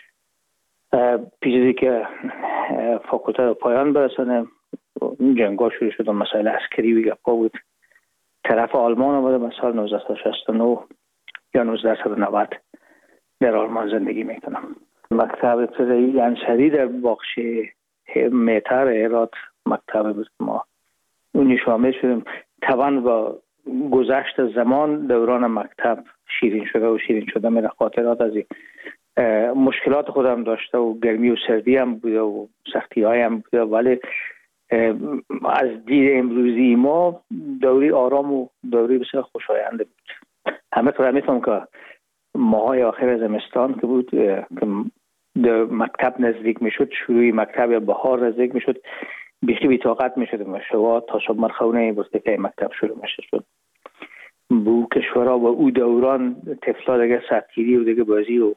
پیش که فاکولته رو پایان برسانه جنگا شروع شد و مسائل عسکری و گپا بود. طرف آلمان آمدم از سال نوزده و شصت و نه یا نوزده و نود در آلمان زندگی میکنم. مکتب ابتدایی انصری در باخش مهتر هرات مکتب بود. ما اونی شامل شدیم. طبعا با گذشت زمان دوران مکتب شیرین شده و شیرین شده من خاطرات از این مشکلات خودم داشته و گرمی و سردی هم بوده و سختی های هم بوده، ولی از دید امروزی ما دوری آرام و دوری بسیار خوشاینده بود. همه طور میتونم که ماهای آخر زمستان که بود که مکتب نزدیک میشد، شروعی مکتب یا بهار نزدیک میشد، بیخی بی طاقت میشد و شوا تا شب مرخونه بسته که مکتب شروع میشه شد. بو کشورها و او دوران طفلا دیگه سطگیری و دیگه بازی و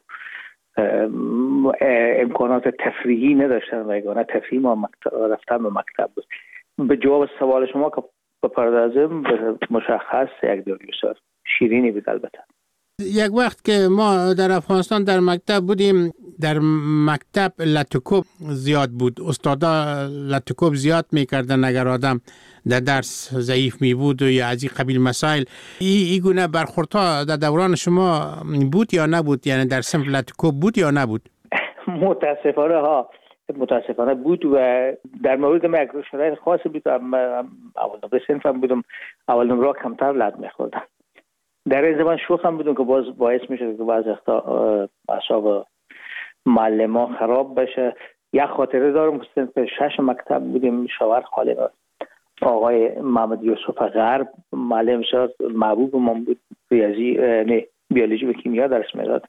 امکانات تفریحی نداشتن و یگانه تفریح ما رفتن به مکتب بود. به جواب سوال شما که بپردازم، مشخص یک دوری بسیار شیرینی بود. البته یک وقت که ما در افغانستان در مکتب بودیم، در مکتب لطوکوب زیاد بود، استادا لطوکوب زیاد میکردن اگر آدم در درس ضعیف می بود و یا از این قبیل مسائل. ای, ای گونه برخوردها در دوران شما بود یا نبود؟ یعنی در صنف لطوکوب بود یا نبود؟ متاسفانه ها متاسفانه بود و در مورد من یک شرایط خاصی بود. اول نمره صنفم بودم، اول نمره کمتر لط میخوردم. در این زمان شوخ هم بودم که باز باعث میشه که بعضی وقتا اعصاب معلم ها خراب بشه. یک خاطره دارم که صنف شش مکتب بودیم، شاور خالی بود. آقای محمد یوسف غرب معلم شد، محبوب من بود، ریاضی نه بیولوژی و کیمیا درس میداد.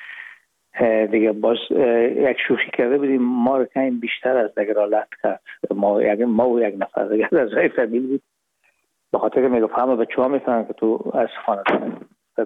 دیگه باز یک شوخی کرده بودیم، ما رو کمی بیشتر از دیگر لط کرد. ما یک ما و یک نفر دیگر از رای فامیل بود. به خاطر که میگفت همه بچه‌ها میفهمن که تو از خانواده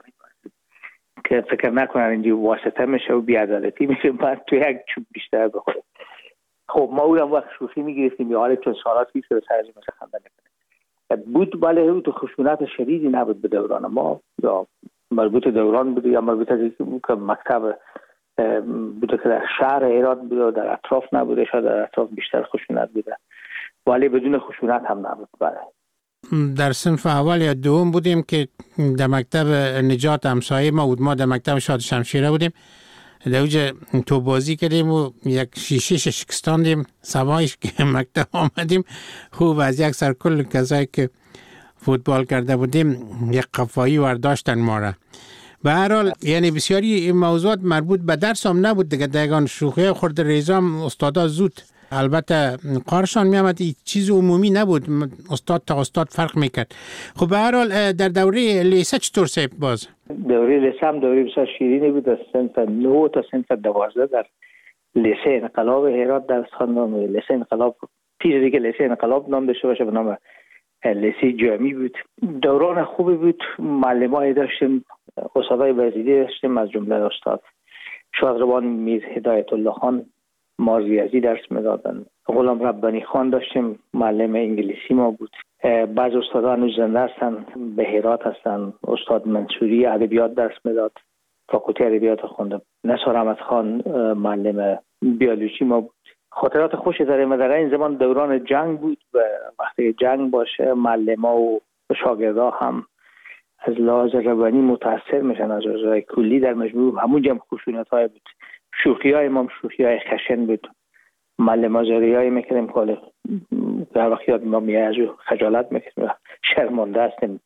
که فکر نکنن اینجا واسطه میشه و بی‌عدالتی میشه، بعد تو یک چوب بیشتر بخوره. خب ما اونم وقت شوخی میگرفتیم یا حالا چون سالات پیش رو سرجی مثل خنده میکنه بود. بله تو خشونت شدیدی نبود به دوران ما، یا مربوط دوران بود یا مربوط از که مکتب بوده که در شهر هرات بوده و در اطراف نبوده، شاید در اطراف بیشتر خشونت بوده، ولی بدون خشونت هم نبود. بله در صنف اول یا دوم بودیم که در مکتب نجات همسایه ما بود، ما در مکتب شاد شمشیره بودیم، در اوج تو بازی کردیم و یک شیشه شکستاندیم. سوایش که مکتب آمدیم خوب از یک سر کل کسایی که فوتبال کرده بودیم یک قفایی ورداشتن ما را. به هر حال یعنی بسیاری این موضوعات مربوط به درس هم نبود دیگه. دیگان شوخی خورد ریزام استادا زود البته قارشان می آمد، چیز عمومی نبود، استاد تا استاد فرق میکرد. خب به هر حال در دوره لیسه چطور سیب باز؟ دوره لیسه هم دوره بسیار شیرینی بود. از سنف نه تا سنف دوازده در لیسه انقلاب هرات درس خواندم. لیسه انقلاب پیش دیگه لیسه انقلاب نام داشته باشه، به نام لیسه جامی بود. دوران خوبی بود. معلمای داشتیم، استادای وزیری داشتیم، از جمله استاد شادروان میر هدایت الله خان ما ریاضی درس میدادن. غلام ربانی خان داشتیم، معلم انگلیسی ما بود. بعض استادان هنوز زنده هستن، به هرات هستن. استاد منصوری ادبیات درس میداد، فاکولته ادبیات خوندم. نصار احمد خان معلم بیولوژی ما بود. خاطرات خوشی داریم. در این زمان دوران جنگ بود و وقتی جنگ باشه معلم‌ها و شاگردها هم از لحاظ روانی متاثر میشن از اوضاع کلی. در مجموع همون جمع خشونت‌های بود. شوخی‌های ما شوخی‌های خشن بود. معلم‌ها زاریایی میکردیم که در وقت یاد ما میاد از خجالت میکردیم، شرمنده هستیم،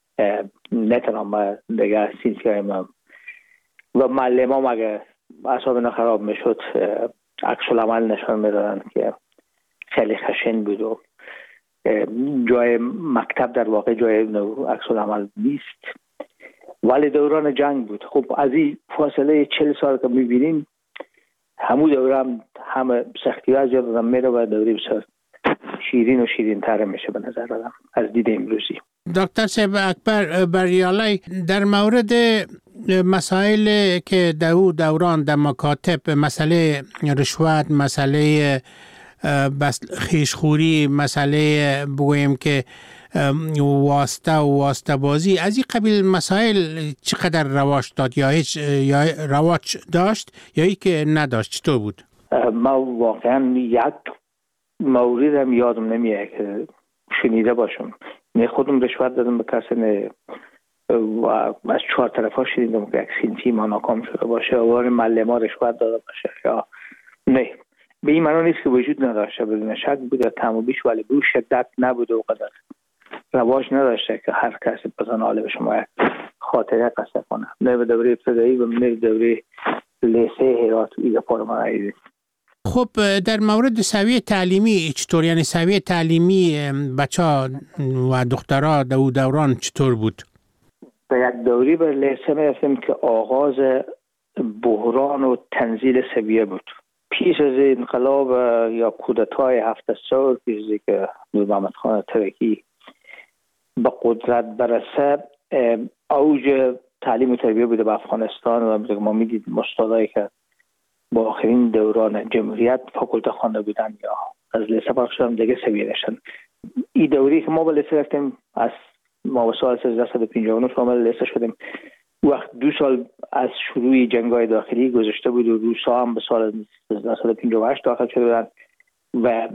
نتونم دیگه سینسیای ما. و معلم‌ها مگه اعصابنا خراب میشد عکس العمل نشان میدادن که خیلی خشن بود و جای مکتب در واقع جای عکس العمل نیست. ولی دوران جنگ بود. خب از این فاصله چهل سال که میبینیم همون دوره هم همه سختی ها زیاد آدم میره و دوره بسیار شیرین و شیرین تر میشه به نظر آدم از دید امروزی. دکتر صاحب اکبر بریالی، در مورد مسائل که دو دوران در مکاتب، مسئله رشوت، مسئله خیشخوری، مسئله بگویم که واسطه و واسطه بازی، از این قبیل مسائل چقدر رواج داد یا هیچ یا رواج داشت یا ای که نداشت؟ چطور بود؟ ما واقعا یک مورد هم یادم نمیاد که شنیده باشم. نه خودم رشوت دادم به کسی، نه و از چهار طرفا شنیدم که یک سینتی ما ناکام شده باشه و معلم ها رشوت داده باشه یا نه. به این معنی نیست که وجود نداشته، بدون شک بود کم و بیش، ولی به شدت نبود و قدر رواج نداشته که هر کسی بزن حاله به شما خاطره قصه کنه. نه به دوره ابتدایی و نه به دوره لیسه هرات ایگه پارمانایی. خب در مورد سویه تعلیمی چطور؟ یعنی سویه تعلیمی بچه ها و دخترها دو دوران چطور بود؟ به یک دوری به لیسه میرسیم که آغاز بحران و تنزیل سویه بود. پیش از انقلاب یا کودتای هفت سال پیش که نور محمد خان ترکی به قدرت برسه، اوج تعلیم و تربیه بوده به افغانستان و ما میدید استادایی که با آخرین دوران جمهوریت فاکولته خوانده بودن یا از لیسه فرق شدن دیگه سویه داشتن. این دوری که ما به لیسه رفتیم از ما به سال سیزده صد و پنجاه و نه شامل لیست شدیم. وقت دو سال از شروع جنگ‌های داخلی گذشته بود و روس‌ها هم به سال سیزده صد و پنجاه و هشت داخل شده بودند و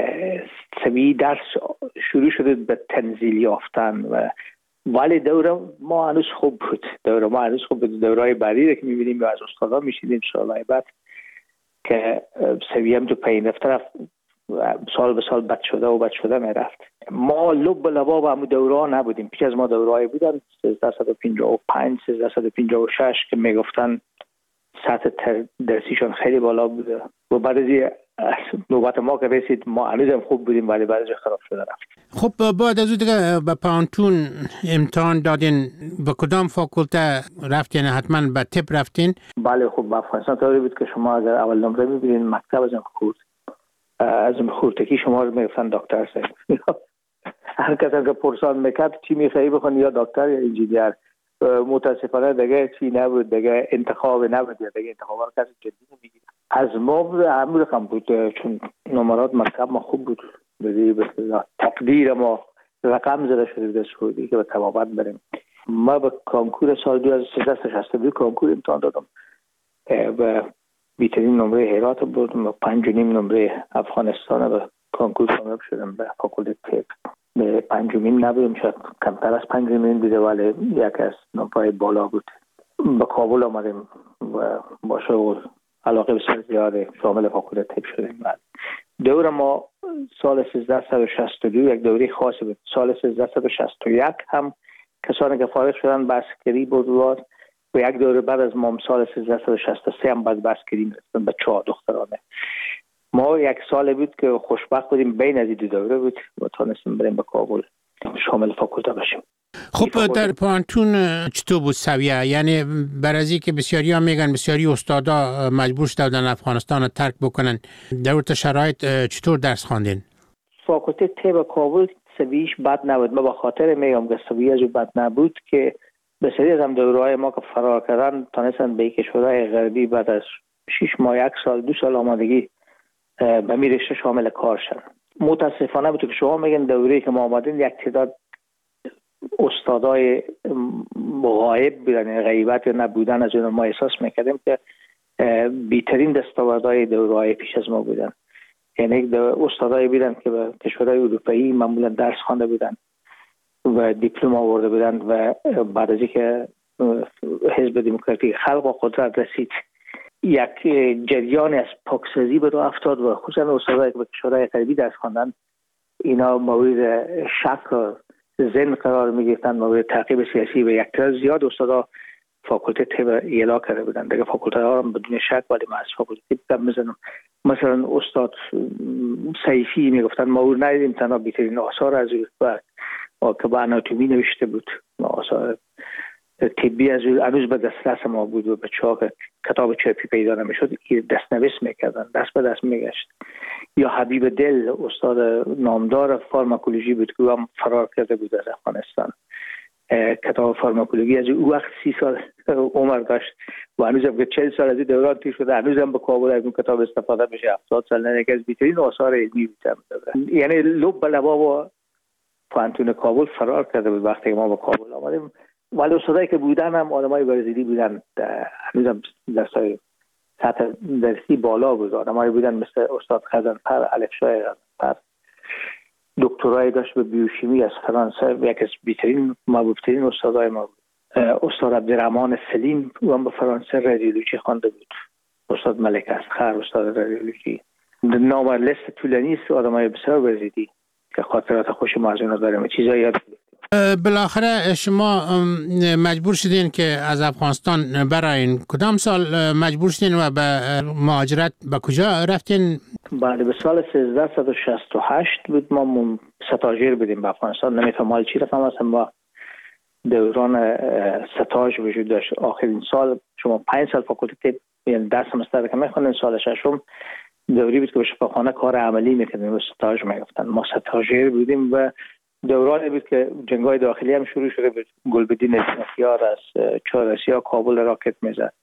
سوی درس شروع شده به تنزیل یافتن و ولی دوره ما هنوز خوب بود. دوره ما هنوز خوب بود. دورهای بعدی که می‌بینیم یا از استادا می‌شنیدیم سال‌های بعد که سویه هم تو پایین رفته سال به سال بد شده و بد شده میرفت. ما لب به لبا به همون دوره ها نبودیم. پیش از ما دوره هایی بودن سیزده صد و پنجاه و پنج سیزده صد و پنجاه و شش که میگفتن سطح درسیشون خیلی بالا بوده و بعد از نوبت ما که رسید ما هنوزم خوب بودیم ولی بعدش خراب شده رفت. خب بعد از اون دیگه به پانتون امتحان دادین، به کدام فاکولته رفتین؟ حتما به طب رفتین؟ بله خب به افغانستان طوری بود که شما اگر اول نمره می‌بینید مکتب از خورد از خورتکی شما رو میگفتن دکتر صاحب. هر کس که پرسان میکرد چی میخوایی بخونی یا دکتر یا انجینیر. متاسفانه دیگه چی نبود، دیگه انتخاب نبود، دیگه انتخابا رو کسی جدی نمیگیره. از ما همون رقم بود چون نمرات مکتب ما خوب بود. به تقدیر ما رقم زده شده بود سعودی که به طبابت بریم. ما به کنکور سال دو هزار و سیزده تا شصت و دو کنکور امتحان دادم و بیترین نمره هرات بردم و پنج و نیم نمره افغانستان و کنکور کامیاب شدم به فاکولته طب. به پنجمین نبودم، شاید کمتر از پنجمین بوده ولی یک از نمره‌های بالا بود. به کابل آمدیم و با شغل علاقه بسیار زیاده شامل فاکولته طب شدیم. دور ما سال سیزده صد و شصت و دو یک دوره خاصی بود. سال سیزده صد و شصت و یک هم کسانی که فارغ شدن به عسکری بود و یک دوره بعد از ما سال سیزده صد و شصت و سه هم بعد به عسکری میرسیدن به چهار دخترانه. ما یک سال بود که خوشبخت بودیم بین از دو دوره بود و تانستیم بریم به کابل شامل فاکولته بشیم. خب در پانتون چطور بود سویه؟ یعنی برازی که بسیاری ها میگن بسیاری استادا مجبور شدن افغانستان رو ترک بکنن، در اون شرایط چطور درس خواندین؟ فاکولته طب کابل سویش بد نبود. ما به خاطر میگم که سویه جو بد نبود که بسیاری از هم دورهای ما که فرار کردن تانستن به کشورهای غربی بعد از شش ماه یک سال دو سال آمادگی به می رشته شامل کار شدن. متاسفانه بود که شما میگن دوره که ما آمدین یک تعداد استادای غایب بودن، غیبت یا نبودن از اون ما احساس میکردیم که بیترین دستاوردهای دورهای پیش از ما بودن. یعنی استادای بودن که به کشورهای اروپایی معمولا درس خوانده بودن و دیپلم آورده بودن و بعد از اینکه حزب دموکراتیک خلق و قدرت رسید یک جریان از پاکسازی به راه افتاد و خصوصا استادایی که به کشورهای غربی درس خواندن اینا مورد شک و ذهن قرار می‌گرفتن، مورد تعقیب سیاسی و یک تعداد زیاد استادا فاکولته طب اعلا کرده بودن. دیگه فاکولته ها هم بدون شک ولی ما از فاکولته طب می‌زنم. مثلا استاد سیفی میگفتن ما او ندیدیم تنها بیترین آثار از او که با آناتومی نوشته بود، آثار طبی از او هنوز به دسترس ما بود و به چاق کتاب چاپی پیدا نمیشد دستنویس میکردن، دست به دست میگشت. یا حبیب دل استاد نامدار فارماکولوژی بود که هم فرار کرده بود از افغانستان. کتاب فارماکولوژی از او وقت سی سال عمر داشت و هنوز هم که چهل سال از این دوران تیر شده هنوز هم به کابل از اون کتاب استفاده میشه. هفتاد سال نه یکی از بیترین آثار علمی بود. یعنی لب به لبا با پانتون کابل فرار کرده بود وقتی ما به کابل آمدیم. ولی استادایی که بودن هم آدمای برزیلی بودن، هنوز هم درسای سطح درسی بالا بود. آدمایی بودن مثل استاد خزنپر، الفشای خزنپر، دکترای داشت به بیوشیمی از فرانسه و یک از بیترین محبوبترین استادای ما بود. استاد عبدالرحمن سلیم او هم به فرانسه رادیولوژی خوانده بود. استاد ملک اصغر استاد رادیولوژی. نام لیست طولانی است آدمای بسیار برزیلی که خاطرات خوش ما از اونا داریم. چیزایی یاد بالاخره شما مجبور شدین که از افغانستان براین. کدام سال مجبور شدین و به مهاجرت به کجا رفتین؟ بله به سال سیزده صد و شصت و هشت بود. ما ستاژیر بودیم به افغانستان. نمیفهمم چی رقم هستم با دوران ستاژ وجود داشت. آخرین سال شما پنج سال فاکولته یعنی ده سمستر که میخوندین، سال ششم دوری بود که به شفاخانه کار عملی میکردیم و ستاژ میگفتن. ما ستاژیر بودیم و دورانی بود که جنگ‌های داخلی هم شروع شده بود. گلبدین اسنافیار از چهارسیا کابل راکت میزد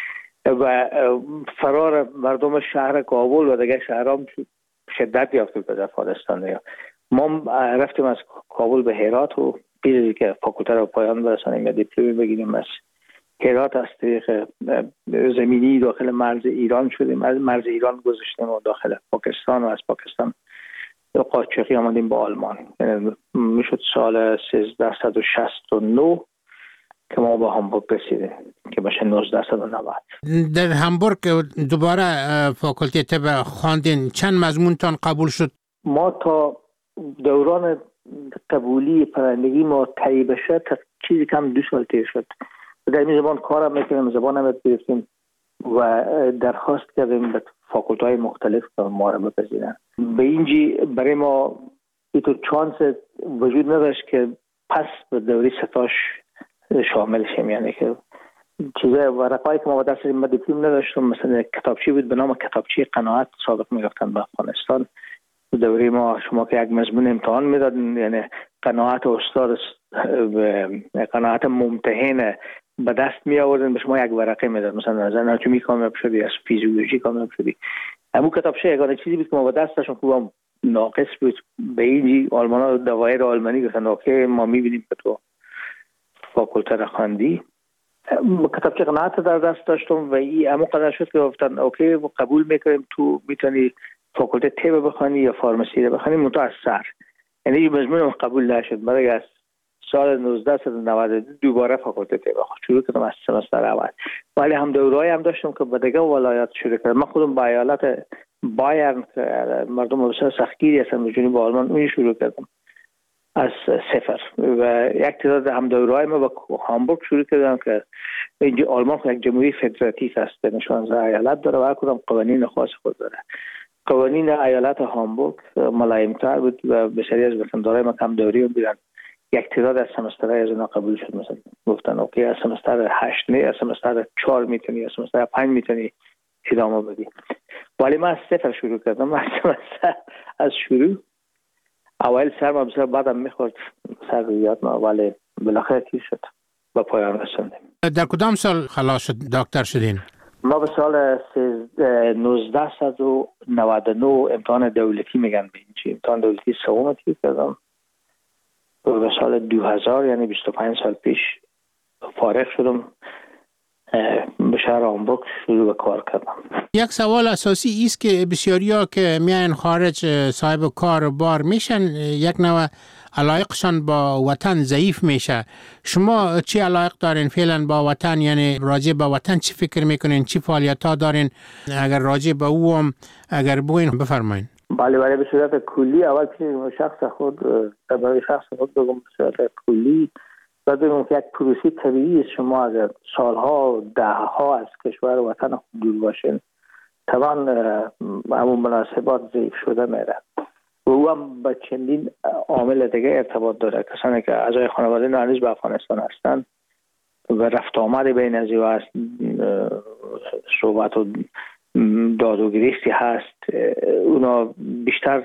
و فرار مردم شهر کابل و دیگه شهرام شدت یافت بود از افغانستان. ما رفتیم از کابل به هرات و پیش که فاکولته رو پایان برسانیم یا دیپلم بگیریم از هرات از طریق زمینی داخل مرز ایران شدیم، از مرز ایران گذاشتیم و داخل پاکستان و از پاکستان قاچاقی آمدیم با آلمان. یعنی میشد سال سیزده و شصت و نه که ما با هامبورگ رسیدیم که بشه نوزده و نود. در هامبورگ دوباره فاکولته طب خواندین، چند مضمونتان قبول شد؟ ما تا دوران قبولی پرندگی ما طی بشه تا چیزی کم دو سال تیر شد. در این زبان کارم میکنیم، زبان هم گرفتیم و درخواست کردیم به فاکولته های مختلف که ما را بپذیرن. به اینجی برای ما اینطور چانس وجود نداشت که پس به دوره ستاش شامل شیم. یعنی که چیزای ورقایی که ما با دست ما دیپلم نداشتم، مثلا کتابچه بود به نام کتابچه قناعت سابق میگفتن به افغانستان. دوره ما شما که یک مضمون امتحان میدادن، یعنی قناعت استاد قناعت ممتحن به دست می آوردن، به شما یک ورقه میداد، مثلا از اناتومی کامیاب شدی، از فیزیولوژی کامیاب شدی. همون کتابچه یگانه چیزی بود که ما با دستشون خوبم ناقص بود. به اینجی آلمان ها دوایر آلمانی گفتن اوکی ما میبینیم که تو فاکولته را خواندی. کتابچه قناعت در دست داشتم و این همون قدر شد که گفتن اوکی قبول میکنیم، تو میتونی فاکولته طب بخوانی یا فارمسی رو بخوانی، منتها از سر. یعنی مضمون قبول نشد. برای از سال نوزده و نود دوباره فاکولته طب شروع کردم از سمستر اول. ولی هم دوره‌ای هم داشتم که به دیگه ولایات شروع کردم. من خودم با ایالت بایرن که مردم بسیار سختگیری هستن به جنوب آلمان اون شروع کردم از صفر و یک تعداد هم دوره‌ای ما با هامبورگ شروع کردم که اینجا آلمان یک جمهوری فدراتیو است، نشانزده ایالت داره و هر کدام قوانین خاص خود داره. قوانین ایالت هامبورگ ملایم‌تر بود و بسیاری از وطندارای ما کم دوری بودن. یک تعداد از سمسترهای از اینا قبول شد. مثلا گفتن اوکی از سمستر هشت نه، از سمستر چهار میتونی، از سمستر پنج میتونی ادامه بدی. ولی من از صفر شروع کردم. از سمستر از شروع اول سرم بسیار بعدم میخورد سر رویات ما، ولی بالاخره تیر شد با پایان رسوندیم. در کدام سال خلاص شد دکتر شدین؟ ما به سال نوزده و نود و نه امتحان دولتی میگن به این امتحان دولتی سوم تیر کردم. به سال دو هزار یعنی بیست و پنج سال پیش فارغ شدم، به شهر هامبورگ شروع به کار کردم. یک سوال اساسی است که بسیاری ها که میان خارج صاحب کار بار میشن، یک نوع علایقشان با وطن ضعیف میشه. شما چی علایق دارین فعلا با وطن؟ یعنی راجع به وطن چی فکر میکنین؟ چی فعالیت ها دارین؟ اگر راجع به او هم اگر بگوین بفرمایین. بله بله به صورت کلی اول پیش شخص خود برای شخص خود بگم به صورت کلی باید بگم که یک پروسه طبیعی شما اگر سالها دهها از کشور و وطن خود دور باشین طبعا همون مناسبات ضعیف شده میره و او هم با چندین عامل دیگه ارتباط داره. کسانی که اعضای خانواده هنوز به افغانستان هستن و رفت آمد بین از او هست، صحبت و داد و گریستی هست، اونا بیشتر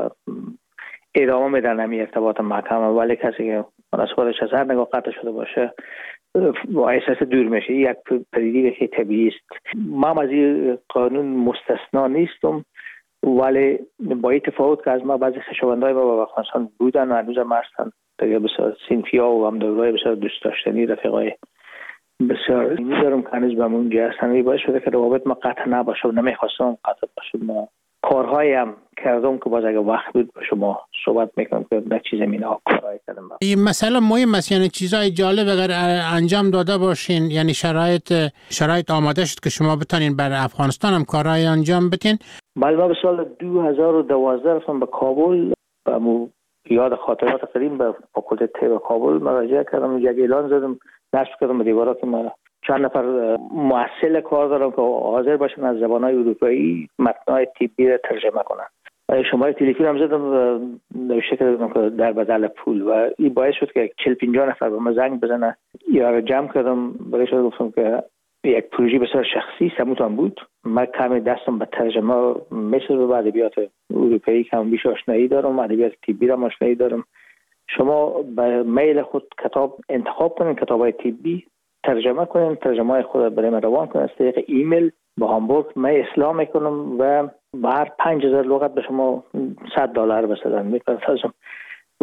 ادامه میدن همین ارتباط محکمه. ولی کسی که مناسباتش از هر نگاه قطع شده باشه با احساس دور میشه. یک پدیده که طبیعی است. من از این قانون مستثنا نیستم، ولی با این تفاوت که از ما بعضی خویشاوندای ما با افغانستان بودن و هنوز هم هستن دیگه، بسیار صنفی‌ها و هم دورای بسیار دوست داشتنی، رفیقای بسیار می‌دارم که هنوز به اونجا هستن. این باعث شده که روابط ما قطع نباشه و نمیخواستم قطع باشه. ما کارهایی هم کردم که باز اگه وقت بود با شما صحبت میکنم که در چیز زمینه ها کارهایی کردم. این مسئله مهم است، یعنی چیزای جالب اگر انجام داده باشین، یعنی شرایط شرایط آماده شد که شما بتونین بر افغانستان هم کارهای انجام بدین. بله ما به سال دو هزار و دوازده رفتم به کابل، به یاد خاطرات قدیم به فاکولته طب کابل مراجعه کردم. یک اعلان زدم نصب کردم به دیوارا که ما چند نفر محصل کار دارم که حاضر باشن از زبان‌های اروپایی متن‌های طبی را ترجمه کنن. شماره تلفن هم زدم و نوشته کردم که در بدل پول و این باعث شد که چهل پنجاه نفر به ما زنگ بزنه. یا را جمع کردم برای شما گفتم که یک پروژه بسیار شخصی سموتان بود. من کمی دستم به ترجمه مثل به ادبیات اروپایی کم بیش آشنایی دارم، ادبیات طبی را آشنایی دارم. شما به میل خود کتاب انتخاب کنین، کتاب‌های طبی ترجمه کنین، ترجمه خود برای من روان کنین از طریق ایمیل با هامبورگ من اصلاح میکنم و به هر پنج هزار لغت به شما صد دلار بسدن میپردازم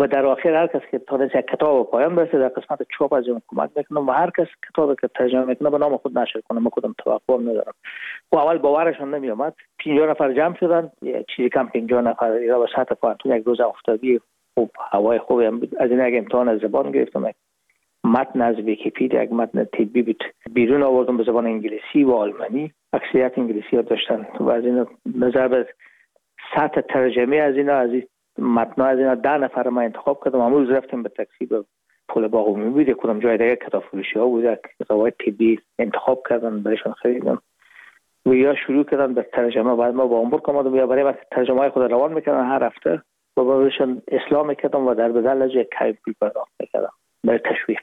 و در آخر هر کس که تونست یک کتاب پایان برسه در قسمت چاپ از اون کمک میکنم و هر کس کتابی که ترجمه میکنه به نام خود نشر کنه. ما خودم توقع ندارم. و اول باورشون نمی اومد. پنجاه نفر جمع شدن، چیزی کم پنجاه نفر ایرا و سطح پانتون یک روز آفتابی خوب، هوای خوبی هم بود. از این یک امتحان از زبان گرفتم، یک متن از ویکی‌پدیا، یک متن طبی بود بیرون آوردم به زبان انگلیسی و آلمانی. اکثریت انگلیسی ها داشتن و از این نظر به سطح ترجمه از اینا از این متن از اینا ده نفر ما انتخاب کردم. امروز رفتیم به تاکسی به پل باغ عمومی بود، کدام جای دیگه کتاب فروشی ها بود، روایت طبی انتخاب کردن برایشون خریدم و یا شروع کردن به ترجمه. بعد ما با امبورگ آمدم یا برای وقت ترجمه های خود روان میکردن هر هفته و بهشون اصلاح میکردم و در بدل از یک کمی پول پرداخت میکردم برای تشویق.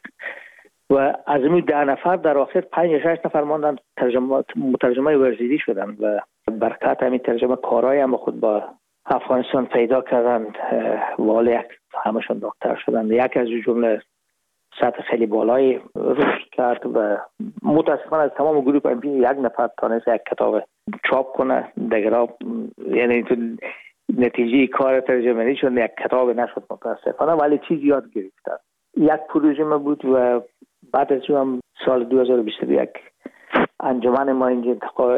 و از این ده نفر در آخر پنج یا شش نفر ماندن ترجمه مترجمای ورزیدی شدن و برکت همین ترجمه کارهای هم خود با افغانستان پیدا کردن و حالا یک همشون دکتر شدن. یک از جمله سطح خیلی بالایی رشد کرد و متاسفانه از تمام گروه ام پی یک نفر تونست یک کتاب چاپ کنه دیگرها، یعنی تو نتیجه کار ترجمه نیشون یک کتاب نشد متاسفانه، ولی چیز یاد گرفتن. یک پروژه ما بود و بعد از اون سال دو هزار و بیست و یک انجمن ما اینجا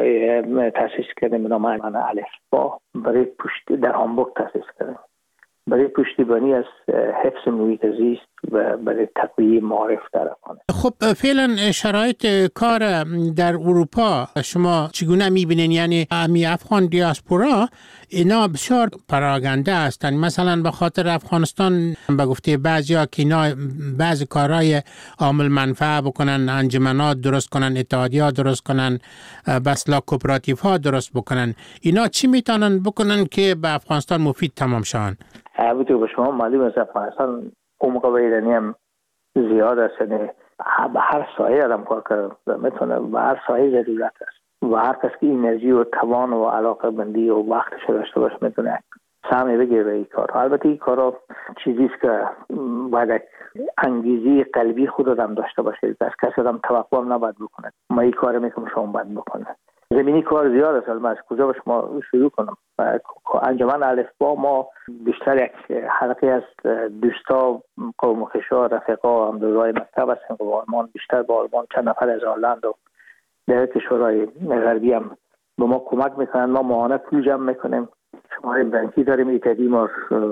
تاسیس کردیم به نام انجمن الفبا برای پشت در هامبورگ تاسیس کردیم برای پشتیبانی از حفظ محیط زیست و برای تقویت معارف در افغانستان. خب فعلا شرایط کار در اروپا شما چگونه میبینین؟ یعنی امی افغان دیاسپورا اینا بسیار پراگنده هستند، مثلا به خاطر افغانستان به گفته بعضیا که اینا بعضی کارهای عامل منفعه بکنن، انجمنات درست کنن، اتحادیات درست کنن، بسلا کوپراتیف ها درست بکنن، اینا چی میتونن بکنن که به افغانستان مفید تمام شون؟ البته به شما معلوم است افغانستان عمق ایرانی هم زیاد است، یعنی به هر سایه آدم کار کرده میتونه، به هر سایه ضرورت است و هر کس که انرژی و توان و علاقه بندی و وقتش داشته باشه میتونه سهمی بگیره به این کار. البته این کارا چیزی است که باید انگیزه قلبی خود آدم داشته باشه، از کسی آدم توقع هم نباید بکنه ما این کار میکنم شما باید بکنه. زمینی کار زیاد است، من از کجا به شما شروع کنم؟ انجمن الفبا ما بیشتر یک حلقه از دوستا قوم خویشا رفقا هم دوستای مکتب هستیم و آلمان، بیشتر با آلمان چند نفر از هلند و در کشورهای غربی هم به ما کمک میکنن. ما ماهانه پول جمع میکنیم، شماره بانکی داریم، ایتادی ما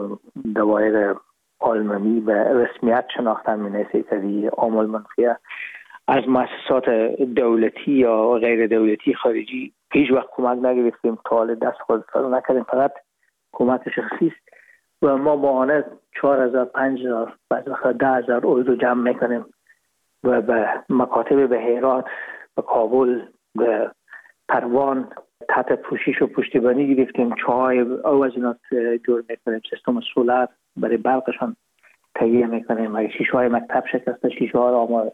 دوایر آلمانی و رسمیت شناختن می نیست ایتادی عامل منفیه از مؤسسات دولتی یا غیر دولتی خارجی هیچ وقت کمک نگرفتیم، تا حال دست خود فرو نکردیم، فقط کمک شخصی است و ما ماهانه چهار هزار پنج هزار بعضی وقتا ده هزار اورو جمع میکنیم و به مکاتب به هرات، به کابل، به پروان تحت پوشش و پشتیبانی گرفتیم. چای او از اینا جور میکنیم، سیستم سولار برای برقشان تهیه میکنیم، اگه شیشه های مکتب شکسته شیشه ها را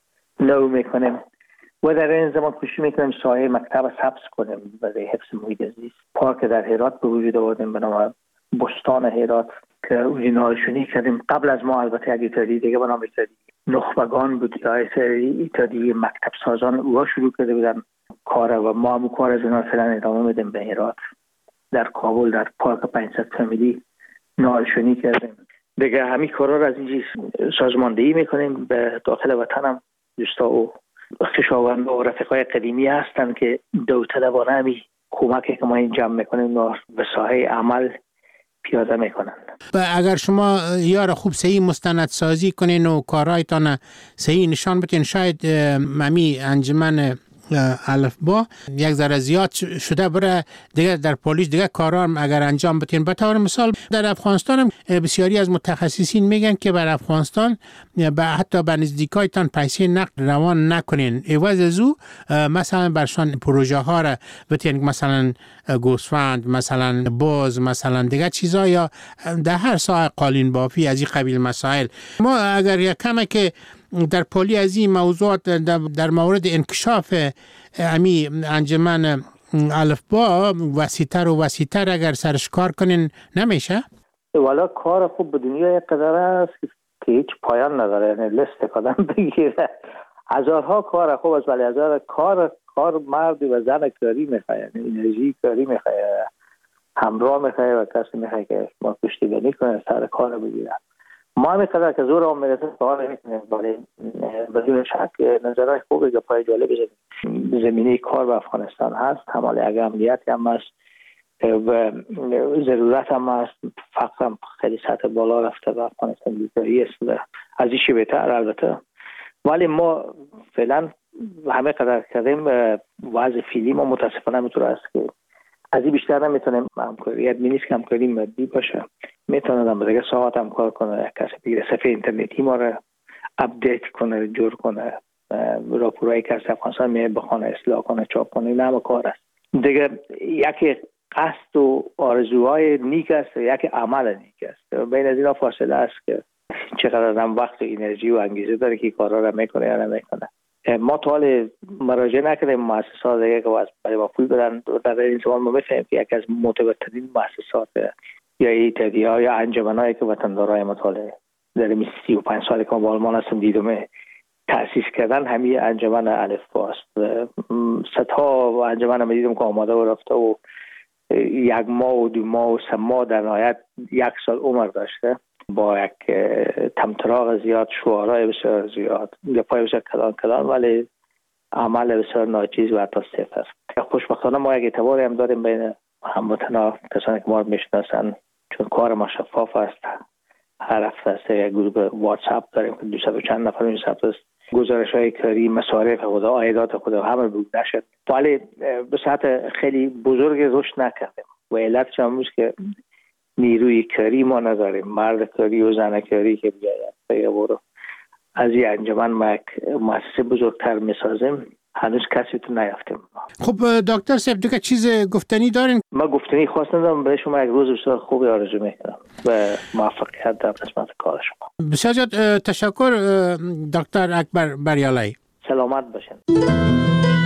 نو میکنیم و در این زمان کوشش میکنیم سایه مکتب سبز کنیم برای حفظ محیط زیست. پارک در هرات به وجود آوردیم به نام بستان هرات که اونجا نالشونی کردیم. قبل از ما البته اگه ایتادی دیگه به نام ایتادی نخبگان بود یا ایتادی مکتب سازان او شروع کرده بودن کار و ما هم کار از اینا فعلا ادامه میدیم. به هرات در کابل در پارک پنجصد فامیلی نالشونی کردیم دیگه. همین کارا رو از اینجا سازماندهی میکنیم. به داخل وطن هم دوستا و خویشاوند و رفقای قدیمی هستن که داوطلبانه همی کمکی که ما این جمع میکنیم به ساحه عمل پیاده میکنن. و اگر شما یار خوب صحیح مستند سازی کنین و کارهایتان صحیح نشان بدین، شاید ممی انجمن الفبا یک ذره زیاد شده بره دیگه در پلیس دیگه کارا اگر انجام بدین. به طور مثال در افغانستان هم بسیاری از متخصصین میگن که بر افغانستان به حتی به نزدیکایتان پیسه نقد روان نکنین، عوض از او مثلا برشان پروژه ها را بتین، مثلا گوسفند، مثلا باز، مثلا دیگه چیزا، یا در هر ساحه قالین بافی از این قبیل مسائل. ما اگر یک کمه که در پولی از این موضوعات در مورد انکشاف امی انجمن الفبا وسیع‌تر و وسیع‌تر اگر سرش کار کنین نمیشه؟ والا کار خوب به دنیا یک قدر است که هیچ پایان نداره، یعنی لست قدم بگیره. هزارها کار خوب است ولی هزار کار کار مرد و زن کاری میخواد، یعنی انرژی کاری میخواد، همراه میخواد و کسی میخواد که ما پشتیبانی کنه سر کار بگیره. ما هم قدر که زور هم میرسه سوال میکنیم، ولی بدون شک نظرهای خوبی که پای جالب زمینی کار به افغانستان هست. حمال اگر امنیتی هم هست و ضرورت هم هست، فقط هم خیلی سطح بالا رفته و افغانستان بیزایی است و از ایشی بهتر البته. ولی ما فعلا همه قدر کردیم وضع فعلی ما متاسفانه میتونه است که از این بیشتر نمیتونیم همکاری ادمی نیست که همکاری مادی باشه. میتونه در دیگه ساعت هم کار کنه، کسی بگیره صفحه اینترنتی ما رو اپدیت کنه، جور کنه، راپورایی که از افغانستان میاد بخونه، اصلاح کنه، چاپ کنه. این همه کار است دیگه. یکی قصد و آرزوهای نیک است و یکی عمل نیک است. بین از اینا فاصله است که چقدر هم وقت و انرژی و انگیزه داره که کارا رو میکنه یا نمیکنه. ما تا حال مراجعه نکردیم مؤسسات دیگه که برای ما پول بدن. در این زمان ما میفهمیم که یکی از معتبرترین مؤسسات یا ایتدی‌ها یا انجمنایی که وطندارای مطالعه در این سی و پنج سالی که ما با آلمان هستم دیدم تأسیس کردن همین انجمن الفباست. صدها انجمن ما دیدم که آماده و رفته و یک ماه و دو ماه و سه ماه در نهایت یک سال عمر داشته با یک تمطراق زیاد، شعارهای بسیار زیاد، گپای بسیار کلان کلان، ولی عمل بسیار ناچیز و حتی صفر. خوشبختانه ما یک اعتباری هم داریم بین هموطنا، کسانی که ما رو میشناسن، چون کار ما شفاف است. هر هفته است یک گروه واتساپ داریم که دویست و چند نفر میشناسن است. گزارش های کاری، مصارف خود، عایدات خود همه بود نشد، ولی به سطح خیلی بزرگ رشد نکردیم و علتش هم است که نیروی کاری ما نداریم. مرد کاری و زن کاری که بیاید بگه برو از این انجمن ما یک مؤسسه بزرگتر میسازیم، هنوز کسی تو نیافتیم. خب دکتر صاحب دیگه چیز گفتنی دارین؟ ما گفتنی خاص ندارم، برای شما یک روز بسیار خوبی آرزو میکنم و موفقیت در قسمت کار شما. بسیار زیاد تشکر دکتر اکبر بریالایی. سلامت باشین.